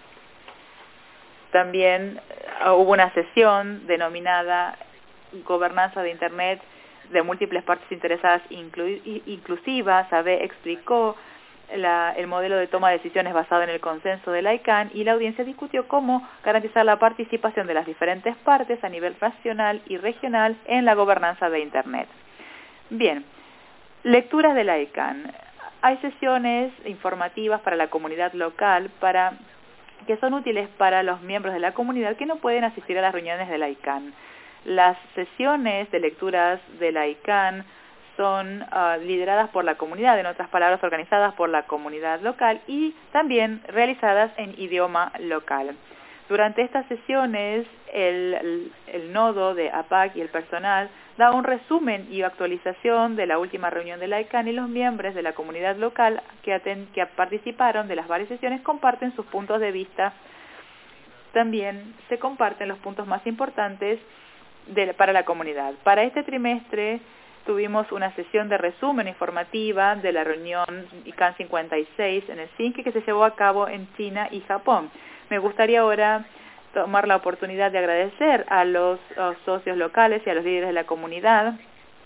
También uh, hubo una sesión denominada Gobernanza de Internet de múltiples partes interesadas inclu inclusivas. Sabé explicó la, el modelo de toma de decisiones basado en el consenso de la I C A N y la audiencia discutió cómo garantizar la participación de las diferentes partes a nivel nacional y regional en la gobernanza de Internet. Bien, lecturas de la I C A N. Hay sesiones informativas para la comunidad local para, que son útiles para los miembros de la comunidad que no pueden asistir a las reuniones de la I C A N. Las sesiones de lecturas de la I C A N son uh, lideradas por la comunidad, en otras palabras, organizadas por la comunidad local y también realizadas en idioma local. Durante estas sesiones, el, el, el nodo de A P A C y el personal da un resumen y actualización de la última reunión de la I C A N y los miembros de la comunidad local que, aten, que participaron de las varias sesiones comparten sus puntos de vista. También se comparten los puntos más importantes de, para la comunidad. Para este trimestre tuvimos una sesión de resumen informativa de la reunión I C A N cincuenta y seis en el C I N C que se llevó a cabo en China y Japón. Me gustaría ahora tomar la oportunidad de agradecer a los, a los socios locales y a los líderes de la comunidad,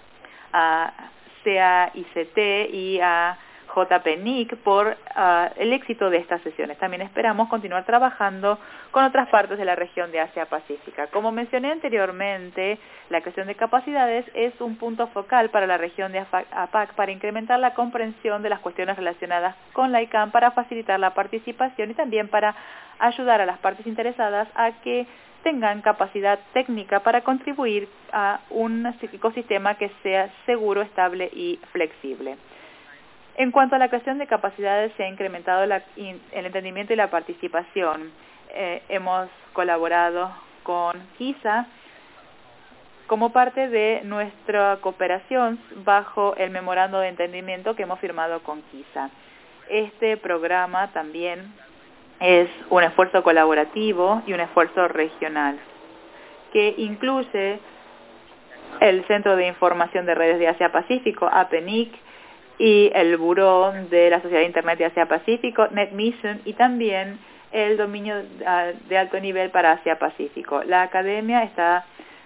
a C A I C T y a J P N I C por uh, el éxito de estas sesiones. También esperamos continuar trabajando con otras partes de la región de Asia-Pacífica. Como mencioné anteriormente, la creación de capacidades es un punto focal para la región de A P A C para incrementar la comprensión de las cuestiones relacionadas con la I C A N, para facilitar la participación y también para ayudar a las partes interesadas a que tengan capacidad técnica para contribuir a un ecosistema que sea seguro, estable y flexible. En cuanto a la creación de capacidades, se ha incrementado la, el entendimiento y la participación. Eh, hemos colaborado con KISA como parte de nuestra cooperación bajo el memorando de entendimiento que hemos firmado con KISA. Este programa también es un esfuerzo colaborativo y un esfuerzo regional que incluye el Centro de Información de Redes de Asia-Pacífico, A P N I C, y el Buró de la Sociedad de Internet de Asia-Pacífico, NetMission, y también el dominio de alto nivel para Asia-Pacífico. La academia está,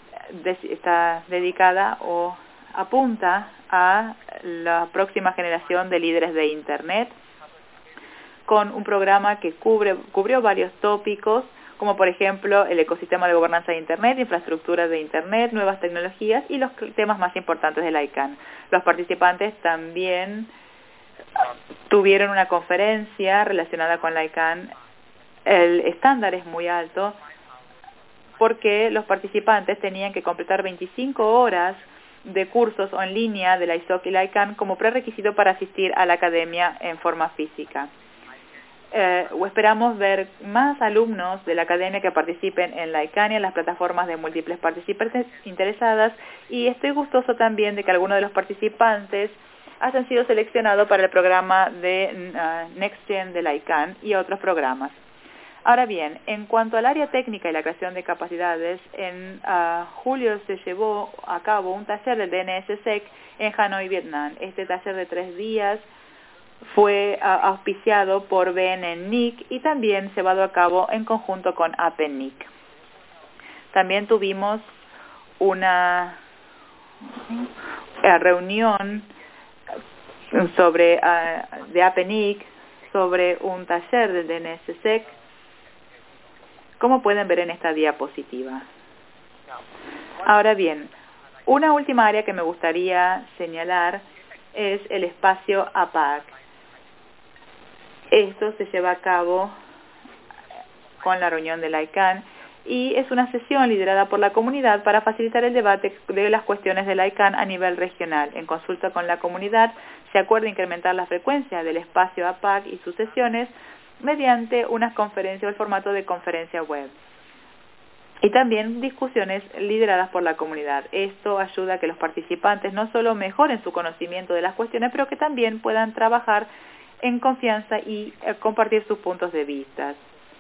está dedicada o apunta a la próxima generación de líderes de Internet, con un programa que cubre, cubrió varios tópicos, como por ejemplo el ecosistema de gobernanza de Internet, infraestructura de Internet, nuevas tecnologías y los temas más importantes de la I C A N. Los participantes también tuvieron una conferencia relacionada con la I C A N. El estándar es muy alto porque los participantes tenían que completar veinticinco horas de cursos en línea de la I S O C y la I C A N como prerequisito para asistir a la academia en forma física. Eh, o esperamos ver más alumnos de la academia que participen en la I C A N y en las plataformas de múltiples participantes interesadas, y estoy gustoso también de que algunos de los participantes hayan sido seleccionados para el programa de uh, NextGen de la I C A N y otros programas. Ahora bien, en cuanto al área técnica y la creación de capacidades, en uh, julio se llevó a cabo un taller del D N S S E C en Hanoi, Vietnam. Este taller de tres días fue uh, auspiciado por B N N I C y también llevado a cabo en conjunto con A P E N I C. También tuvimos una uh, reunión sobre uh, de A P E N I C sobre un taller del D N S S E C, como pueden ver en esta diapositiva. Ahora bien, una última área que me gustaría señalar es el espacio A P A C. Esto se lleva a cabo con la reunión de la I C A N y es una sesión liderada por la comunidad para facilitar el debate de las cuestiones de la I C A N a nivel regional. En consulta con la comunidad se acuerda incrementar la frecuencia del espacio A P A C y sus sesiones mediante unas conferencias o el formato de conferencia web. Y también discusiones lideradas por la comunidad. Esto ayuda a que los participantes no solo mejoren su conocimiento de las cuestiones, pero que también puedan trabajar en confianza y eh, compartir sus puntos de vista.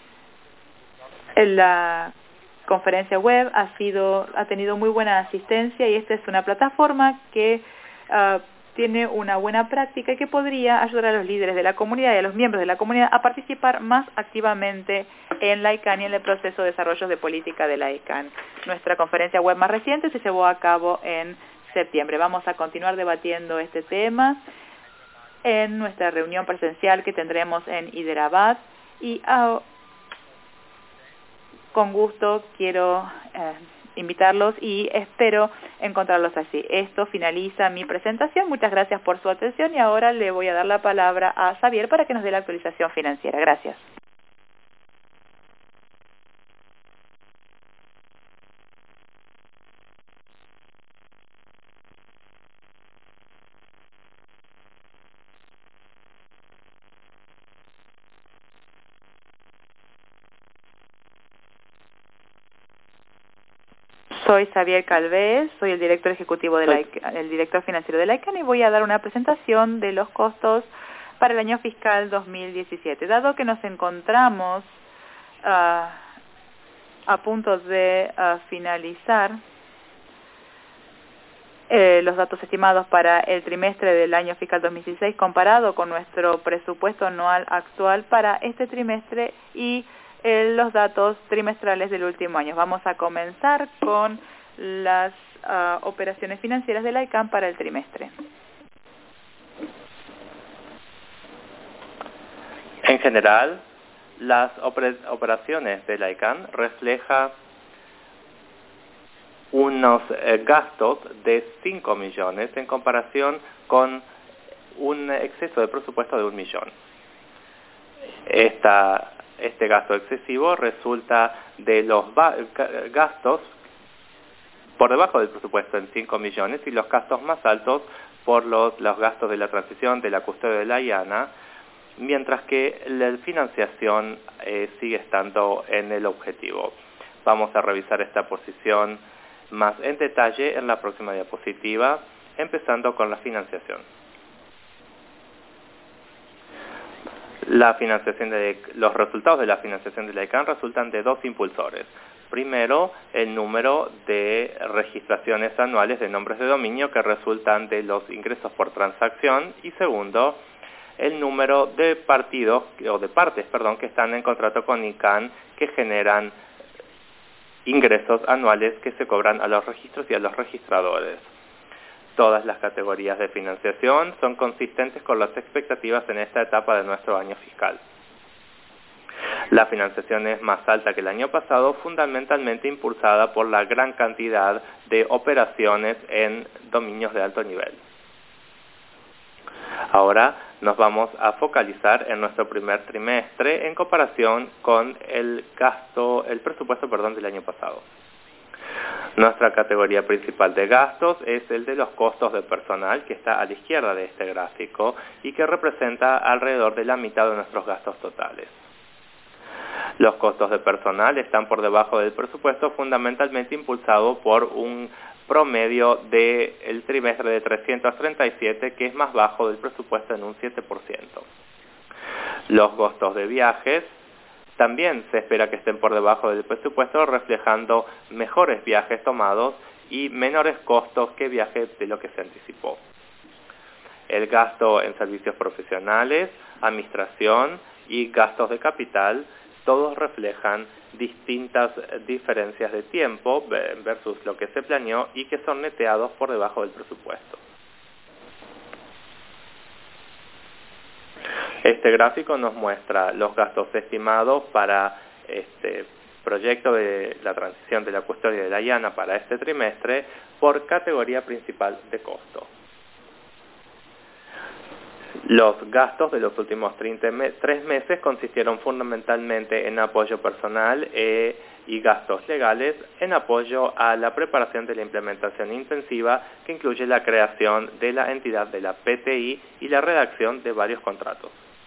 La conferencia web ha sido ha tenido muy buena asistencia y esta es una plataforma que uh, tiene una buena práctica y que podría ayudar a los líderes de la comunidad y a los miembros de la comunidad a participar más activamente en la I C A N y en el proceso de desarrollo de política de la I C A N. Nuestra conferencia web más reciente se llevó a cabo en septiembre. Vamos a continuar debatiendo este tema en nuestra reunión presencial que tendremos en Hyderabad y uh, con gusto quiero eh, invitarlos y espero encontrarlos allí. Esto finaliza mi presentación. Muchas gracias por su atención y ahora le voy a dar la palabra a Xavier para que nos dé la actualización financiera. Gracias. Soy Xavier Calvez, soy el director ejecutivo de la I C A N, el director financiero de la I C A N y voy a dar una presentación de los costos para el año fiscal dos mil diecisiete. Dado que nos encontramos uh, a punto de uh, finalizar eh, los datos estimados para el trimestre del año fiscal dos mil dieciséis comparado con nuestro presupuesto anual actual para este trimestre y Eh, los datos trimestrales del último año. Vamos a comenzar con las uh, operaciones financieras de la I C A N para el trimestre. En general, las oper operaciones de la I C A N reflejan unos eh, gastos de cinco millones en comparación con un exceso de presupuesto de un millón. Esta Este gasto excesivo resulta de los gastos por debajo del presupuesto en cinco millones y los gastos más altos por los, los gastos de la transición de la custodia de la I A N A, mientras que la financiación eh, sigue estando en el objetivo. Vamos a revisar esta posición más en detalle en la próxima diapositiva, empezando con la financiación. La financiación de, los resultados de la financiación de la I C A N resultan de dos impulsores. Primero, el número de registraciones anuales de nombres de dominio que resultan de los ingresos por transacción y segundo, el número de partidos o de partes, perdón, que están en contrato con I C A N que generan ingresos anuales que se cobran a los registros y a los registradores. Todas las categorías de financiación son consistentes con las expectativas en esta etapa de nuestro año fiscal. La financiación es más alta que el año pasado, fundamentalmente impulsada por la gran cantidad de operaciones en dominios de alto nivel. Ahora nos vamos a focalizar en nuestro primer trimestre en comparación con el gasto, el presupuesto, perdón, del año pasado. Nuestra categoría principal de gastos es el de los costos de personal, que está a la izquierda de este gráfico y que representa alrededor de la mitad de nuestros gastos totales. Los costos de personal están por debajo del presupuesto, fundamentalmente impulsado por un promedio del trimestre de trescientos treinta y siete, que es más bajo del presupuesto en un siete por ciento. Los costos de viajes también se espera que estén por debajo del presupuesto, reflejando mejores viajes tomados y menores costos que viajes de lo que se anticipó. El gasto en servicios profesionales, administración y gastos de capital, todos reflejan distintas diferencias de tiempo versus lo que se planeó y que son neteados por debajo del presupuesto. Este gráfico nos muestra los gastos estimados para este proyecto de la transición de la custodia de la IANA para este trimestre por categoría principal de costo. Los gastos de los últimos tres meses consistieron fundamentalmente en apoyo personal eh, y gastos legales en apoyo a la preparación de la implementación intensiva, que incluye la creación de la entidad de la P T I y la redacción de varios contratos.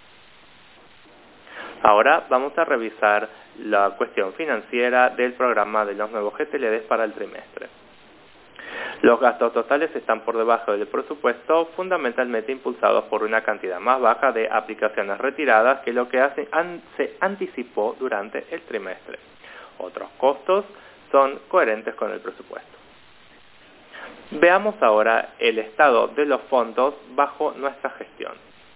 Ahora vamos a revisar la cuestión financiera del programa de los nuevos G T L Ds para el trimestre. Los gastos totales están por debajo del presupuesto, fundamentalmente impulsados por una cantidad más baja de aplicaciones retiradas que lo que hace, an, se anticipó durante el trimestre. Otros costos son coherentes con el presupuesto. Veamos ahora el estado de los fondos bajo nuestra gestión.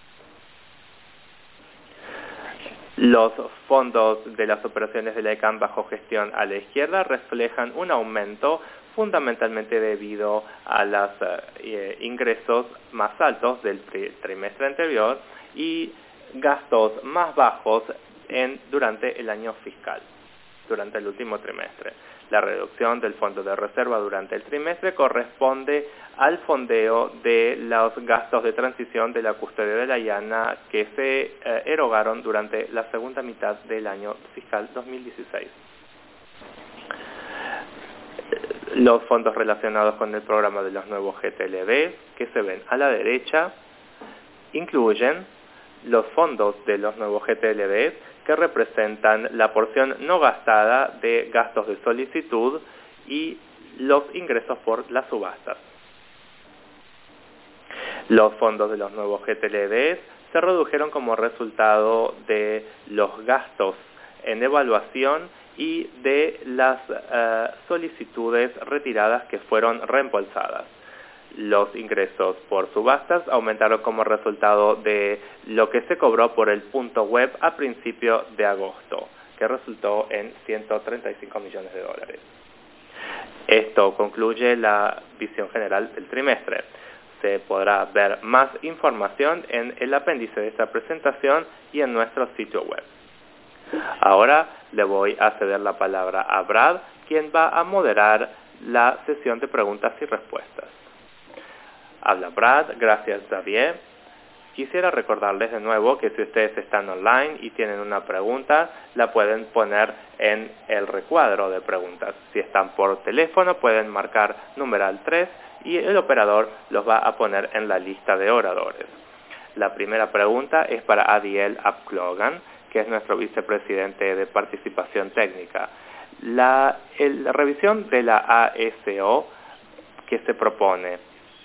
Los fondos de las operaciones de la I C A N bajo gestión a la izquierda reflejan un aumento fundamentalmente debido a los eh, ingresos más altos del tri trimestre anterior y gastos más bajos en, durante el año fiscal, durante el último trimestre. La reducción del fondo de reserva durante el trimestre corresponde al fondeo de los gastos de transición de la custodia de la IANA que se eh, erogaron durante la segunda mitad del año fiscal dos mil dieciséis. Los fondos relacionados con el programa de los nuevos G T L D, que se ven a la derecha, incluyen los fondos de los nuevos G T L D que representan la porción no gastada de gastos de solicitud y los ingresos por las subastas. Los fondos de los nuevos G T L D se redujeron como resultado de los gastos en evaluación y de las uh, solicitudes retiradas que fueron reembolsadas. Los ingresos por subastas aumentaron como resultado de lo que se cobró por el punto web a principio de agosto, que resultó en ciento treinta y cinco millones de dólares. Esto concluye la visión general del trimestre. Se podrá ver más información en el apéndice de esta presentación y en nuestro sitio web. Ahora le voy a ceder la palabra a Brad, quien va a moderar la sesión de preguntas y respuestas. Habla Brad, gracias Xavier. Quisiera recordarles de nuevo que si ustedes están online y tienen una pregunta, la pueden poner en el recuadro de preguntas. Si están por teléfono, pueden marcar numeral tres y el operador los va a poner en la lista de oradores. La primera pregunta es para Adiel Abklogan, que es nuestro vicepresidente de participación técnica. La, el, la revisión de la A S O que se propone,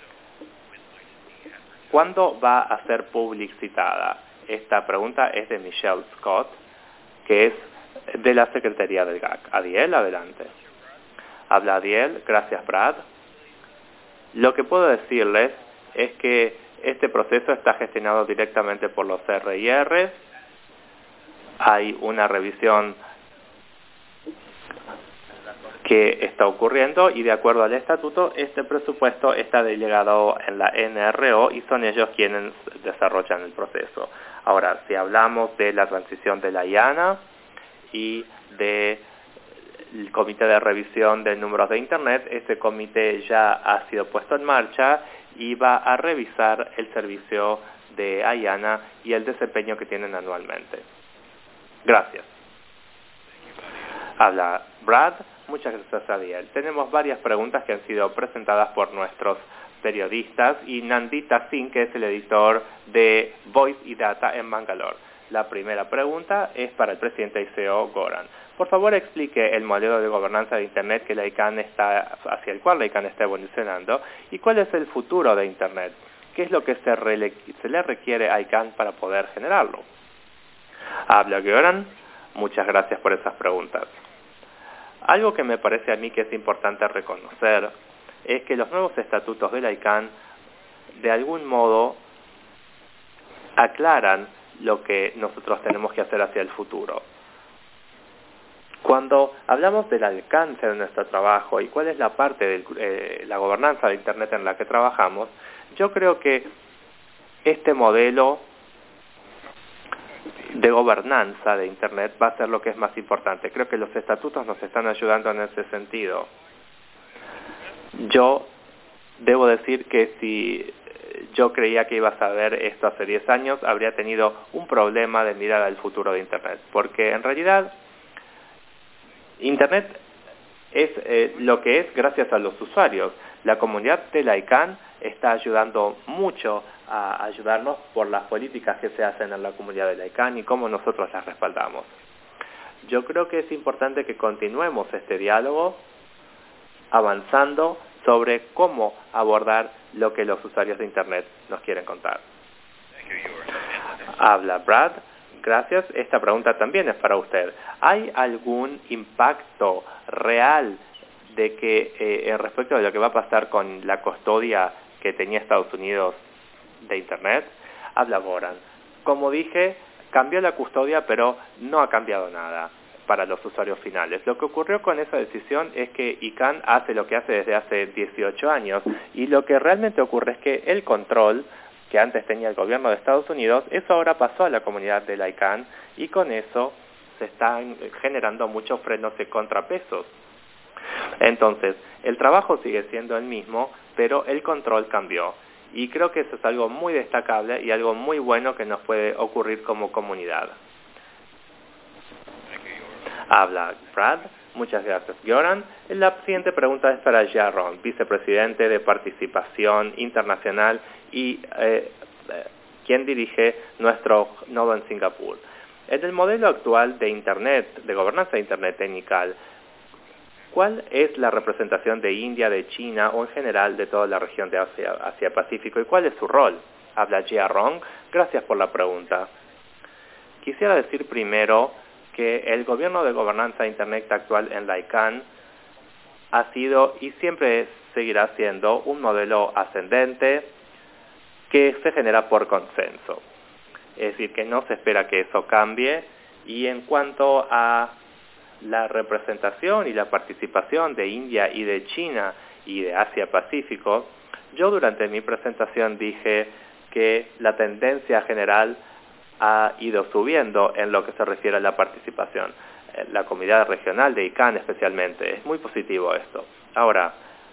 ¿cuándo va a ser publicitada? Esta pregunta es de Michelle Scott, que es de la Secretaría del G A C. Adiel, adelante. Habla Adiel, gracias Brad. Lo que puedo decirles es que este proceso está gestionado directamente por los R I R. Hay una revisión que está ocurriendo y de acuerdo al estatuto este presupuesto está delegado en la N R O y son ellos quienes desarrollan el proceso. Ahora, si hablamos de la transición de la IANA y del comité de revisión de números de Internet, este comité ya ha sido puesto en marcha y va a revisar el servicio de IANA y el desempeño que tienen anualmente. Gracias. Habla Brad. Muchas gracias, Adiel. Tenemos varias preguntas que han sido presentadas por nuestros periodistas y Nandita Singh, que es el editor de Voice y Data en Bangalore. La primera pregunta es para el presidente I C E O, Goran. por favor explique el modelo de gobernanza de Internet que la ICANN está, hacia el cual la ICANN está evolucionando y cuál es el futuro de Internet. ¿Qué es lo que se, re, se le requiere a ICANN para poder generarlo? Habla Göran, muchas gracias por esas preguntas. Algo que me parece a mí que es importante reconocer es que los nuevos estatutos de la ICANN de algún modo aclaran lo que nosotros tenemos que hacer hacia el futuro. Cuando hablamos del alcance de nuestro trabajo y cuál es la parte de eh, la gobernanza de Internet en la que trabajamos, yo creo que este modelo de gobernanza de Internet va a ser lo que es más importante. Creo que los estatutos nos están ayudando en ese sentido. Yo debo decir que si yo creía que iba a saber esto hace diez años, habría tenido un problema de mirar al futuro de Internet, porque en realidad Internet es eh, lo que es gracias a los usuarios. La comunidad de la ICANN está ayudando mucho a ayudarnos por las políticas que se hacen en la comunidad de la ICANN y cómo nosotros las respaldamos. Yo creo que es importante que continuemos este diálogo avanzando sobre cómo abordar lo que los usuarios de Internet nos quieren contar. Habla Brad. Gracias. Esta pregunta también es para usted. ¿Hay algún impacto real de que eh, respecto de lo que va a pasar con la custodia que tenía Estados Unidos de Internet? Habla Göran. Como dije, cambió la custodia, pero no ha cambiado nada para los usuarios finales. Lo que ocurrió con esa decisión es que ICANN hace lo que hace desde hace dieciocho años, y lo que realmente ocurre es que el control que antes tenía el gobierno de Estados Unidos, eso ahora pasó a la comunidad de la ICANN, y con eso se están generando muchos frenos y contrapesos. Entonces, el trabajo sigue siendo el mismo, pero el control cambió. Y creo que eso es algo muy destacable y algo muy bueno que nos puede ocurrir como comunidad. Habla Brad. Muchas gracias, Göran. La siguiente pregunta es para Jaron, vicepresidente de Participación Internacional y eh, eh, quien dirige nuestro nodo en Singapur. En el modelo actual de Internet, de gobernanza de Internet técnica, ¿cuál es la representación de India, de China o en general de toda la región de Asia, Asia-Pacífico, y cuál es su rol? Habla Jaron. Gracias por la pregunta. Quisiera decir primero que el gobierno de gobernanza de Internet actual en la ICANN ha sido y siempre seguirá siendo un modelo ascendente que se genera por consenso. Es decir, que no se espera que eso cambie, y en cuanto a la representación y la participación de India y de China y de Asia-Pacífico, yo durante mi presentación dije que la tendencia general ha ido subiendo en lo que se refiere a la participación. La comunidad regional de ICANN especialmente, es muy positivo esto. Ahora,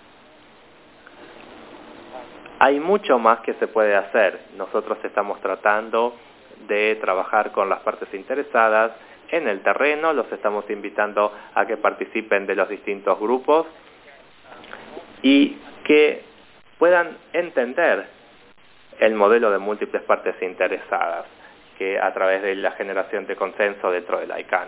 hay mucho más que se puede hacer. Nosotros estamos tratando de trabajar con las partes interesadas en el terreno, los estamos invitando a que participen de los distintos grupos y que puedan entender el modelo de múltiples partes interesadas, que a través de la generación de consenso dentro de la ICANN.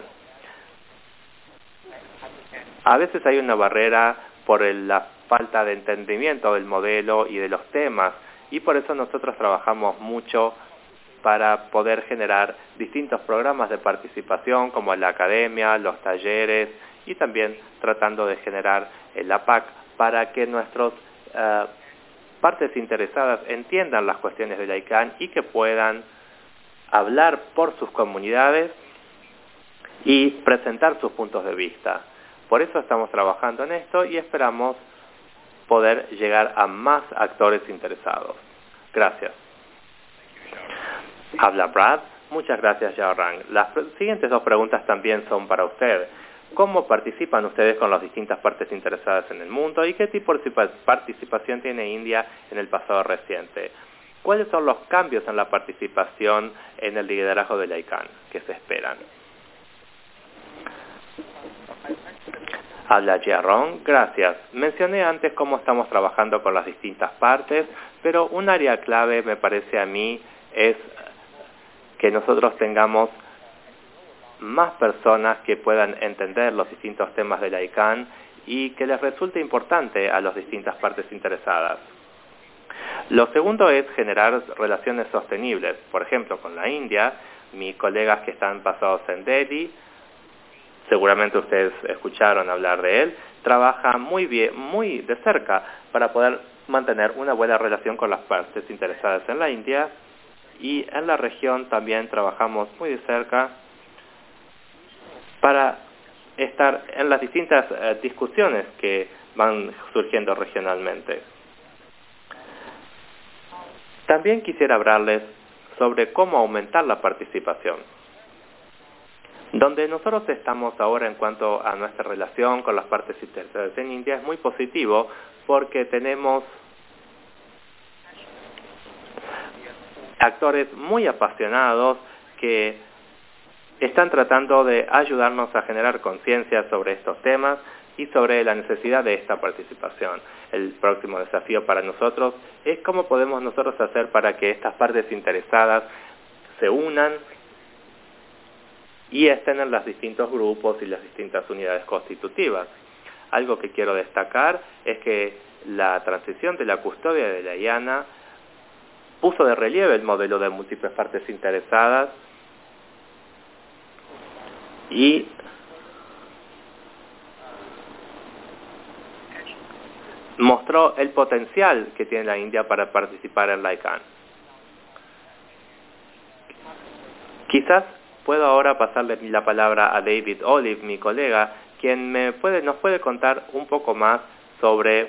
A veces hay una barrera por el, la falta de entendimiento del modelo y de los temas, y por eso nosotros trabajamos mucho para poder generar distintos programas de participación como la academia, los talleres, y también tratando de generar el A P A C para que nuestras uh, partes interesadas entiendan las cuestiones de la ICANN y que puedan hablar por sus comunidades y presentar sus puntos de vista. Por eso estamos trabajando en esto y esperamos poder llegar a más actores interesados. Gracias. Habla Brad. Muchas gracias, Jaron. Las siguientes dos preguntas también son para usted. ¿Cómo participan ustedes con las distintas partes interesadas en el mundo y qué tipo de participación tiene India en el pasado reciente? ¿Cuáles son los cambios en la participación en el liderazgo de la ICANN que se esperan? Habla Jaron. Gracias. Mencioné antes cómo estamos trabajando con las distintas partes, pero un área clave me parece a mí es que nosotros tengamos más personas que puedan entender los distintos temas de la I C A N y que les resulte importante a las distintas partes interesadas. Lo segundo es generar relaciones sostenibles. Por ejemplo, con la India, mis colegas que están basados en Delhi, seguramente ustedes escucharon hablar de él, trabaja muy bien, muy de cerca para poder mantener una buena relación con las partes interesadas en la India, y en la región también trabajamos muy de cerca para estar en las distintas eh, discusiones que van surgiendo regionalmente. También quisiera hablarles sobre cómo aumentar la participación. Donde nosotros estamos ahora en cuanto a nuestra relación con las partes interesadas en India es muy positivo porque tenemos actores muy apasionados que están tratando de ayudarnos a generar conciencia sobre estos temas y sobre la necesidad de esta participación. El próximo desafío para nosotros es cómo podemos nosotros hacer para que estas partes interesadas se unan y estén en los distintos grupos y las distintas unidades constitutivas. Algo que quiero destacar es que la transición de la custodia de la I A N A puso de relieve el modelo de múltiples partes interesadas y mostró el potencial que tiene la India para participar en la I C A N. Quizás puedo ahora pasarle la palabra a David Olive, mi colega, quien me puede, nos puede contar un poco más sobre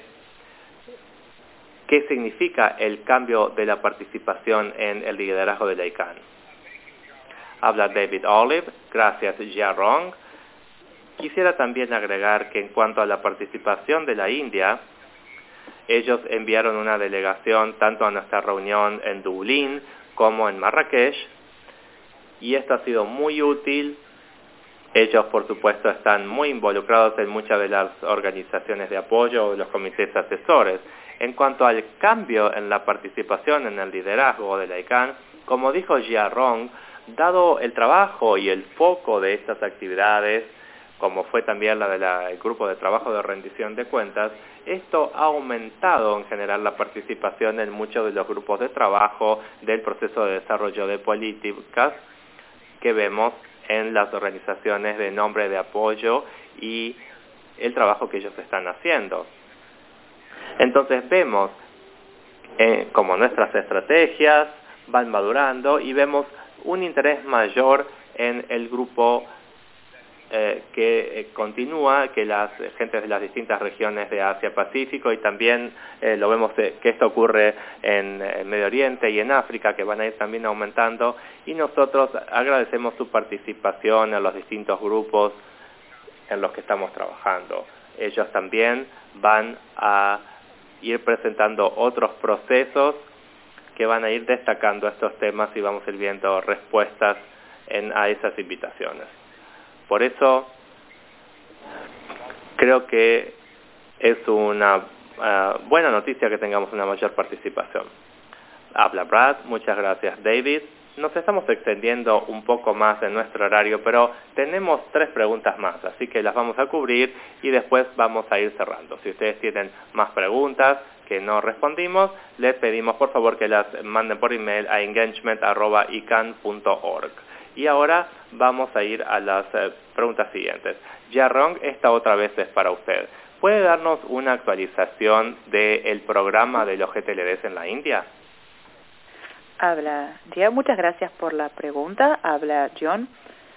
qué significa el cambio de la participación en el liderazgo de la I C A N. Habla David Olive, gracias Jia Rong. Quisiera también agregar que en cuanto a la participación de la India, ellos enviaron una delegación tanto a nuestra reunión en Dublín como en Marrakech, y esto ha sido muy útil. Ellos, por supuesto, están muy involucrados en muchas de las organizaciones de apoyo o los comités asesores. En cuanto al cambio en la participación en el liderazgo de la I C A N, como dijo Jia Rong, dado el trabajo y el foco de estas actividades, como fue también la del grupo de trabajo de rendición de cuentas, esto ha aumentado en general la participación en muchos de los grupos de trabajo del proceso de desarrollo de políticas que vemos en las organizaciones de nombre de apoyo y el trabajo que ellos están haciendo. Entonces vemos eh, como nuestras estrategias van madurando y vemos un interés mayor en el grupo eh, que eh, continúa, que las gentes de las distintas regiones de Asia-Pacífico, y también eh, lo vemos eh, que esto ocurre en, en Medio Oriente y en África, que van a ir también aumentando, y nosotros agradecemos su participación en los distintos grupos en los que estamos trabajando. Ellos también van a ir presentando otros procesos que van a ir destacando estos temas y vamos a ir viendo respuestas en, a esas invitaciones. Por eso creo que es una uh, buena noticia que tengamos una mayor participación. Habla Brad, muchas gracias David. Nos estamos extendiendo un poco más en nuestro horario, pero tenemos tres preguntas más, así que las vamos a cubrir y después vamos a ir cerrando. Si ustedes tienen más preguntas que no respondimos, les pedimos por favor que las manden por email a engagement arroba i c a n punto org. Y ahora vamos a ir a las eh, preguntas siguientes. Jia Rong, esta otra vez es para usted. ¿Puede darnos una actualización del programa de los G T L Ds en la India? Habla Jia, muchas gracias por la pregunta. Habla John.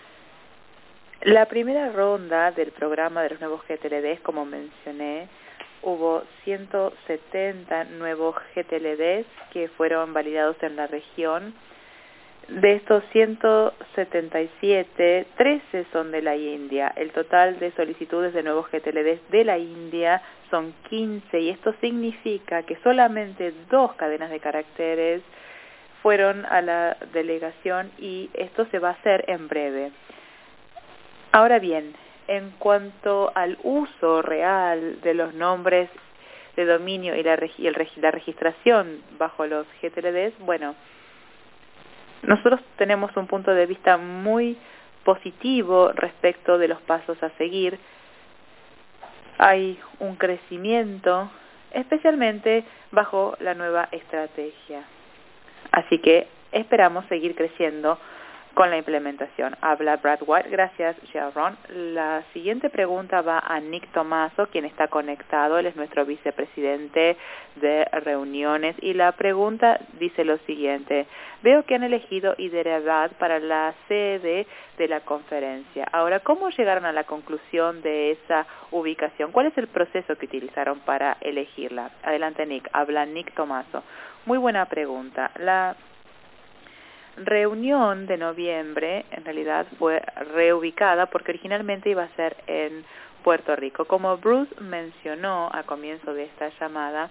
La primera ronda del programa de los nuevos G T L Ds, como mencioné, hubo ciento setenta nuevos G T L Ds que fueron validados en la región. De estos ciento setenta y siete, trece son de la India. El total de solicitudes de nuevos G T L Ds de la India son quince, y esto significa que solamente dos cadenas de caracteres fueron a la delegación, y esto se va a hacer en breve. Ahora bien, en cuanto al uso real de los nombres de dominio y la, regi y el regi la registración bajo los G T L Ds, bueno, nosotros tenemos un punto de vista muy positivo respecto de los pasos a seguir. Hay un crecimiento, especialmente bajo la nueva estrategia. Así que esperamos seguir creciendo con la implementación. Habla Brad White. Gracias, Sharon. La siguiente pregunta va a Nick Tomaso, quien está conectado. Él es nuestro vicepresidente de reuniones. Y la pregunta dice lo siguiente. Veo que han elegido Hyderabad para la sede de la conferencia. Ahora, ¿cómo llegaron a la conclusión de esa ubicación? ¿Cuál es el proceso que utilizaron para elegirla? Adelante, Nick. Habla Nick Tomaso. Muy buena pregunta. La reunión de noviembre en realidad fue reubicada porque originalmente iba a ser en Puerto Rico. Como Bruce mencionó al comienzo de esta llamada,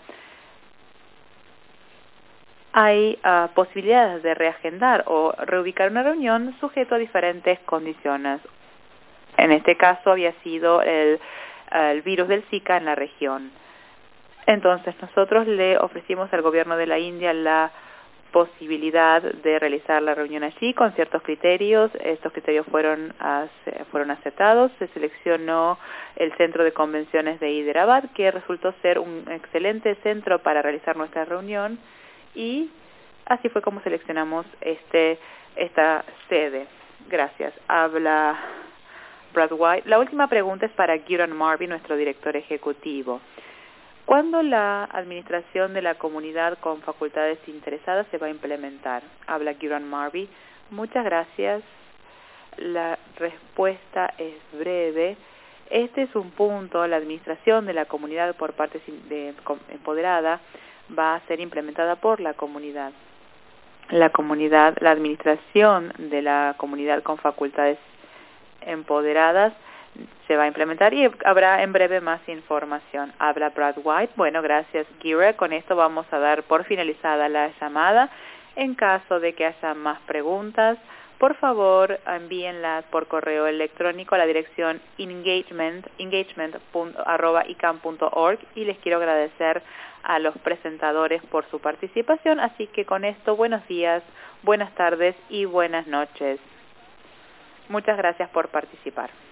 hay uh, posibilidades de reagendar o reubicar una reunión sujeto a diferentes condiciones. En este caso había sido el, el virus del Zika en la región. Entonces nosotros le ofrecimos al gobierno de la India la posibilidad de realizar la reunión allí con ciertos criterios. Estos criterios fueron, fueron aceptados. Se seleccionó el centro de convenciones de Hyderabad, que resultó ser un excelente centro para realizar nuestra reunión, y así fue como seleccionamos este esta sede. Gracias. Habla Brad White. La última pregunta es para Ghiran Marby, nuestro director ejecutivo. ¿Cuándo la administración de la comunidad con facultades interesadas se va a implementar? Habla Ghiran Marby. Muchas gracias. La respuesta es breve. Este es un punto, la administración de la comunidad por parte de, empoderada va a ser implementada por la comunidad. La comunidad, la administración de la comunidad con facultades empoderadas se va a implementar y habrá en breve más información. Habla Brad White. Bueno, gracias, Gira. Con esto vamos a dar por finalizada la llamada. En caso de que haya más preguntas, por favor envíenlas por correo electrónico a la dirección engagement, engagement arroba icam punto org, y les quiero agradecer a los presentadores por su participación. Así que con esto, buenos días, buenas tardes y buenas noches. Muchas gracias por participar.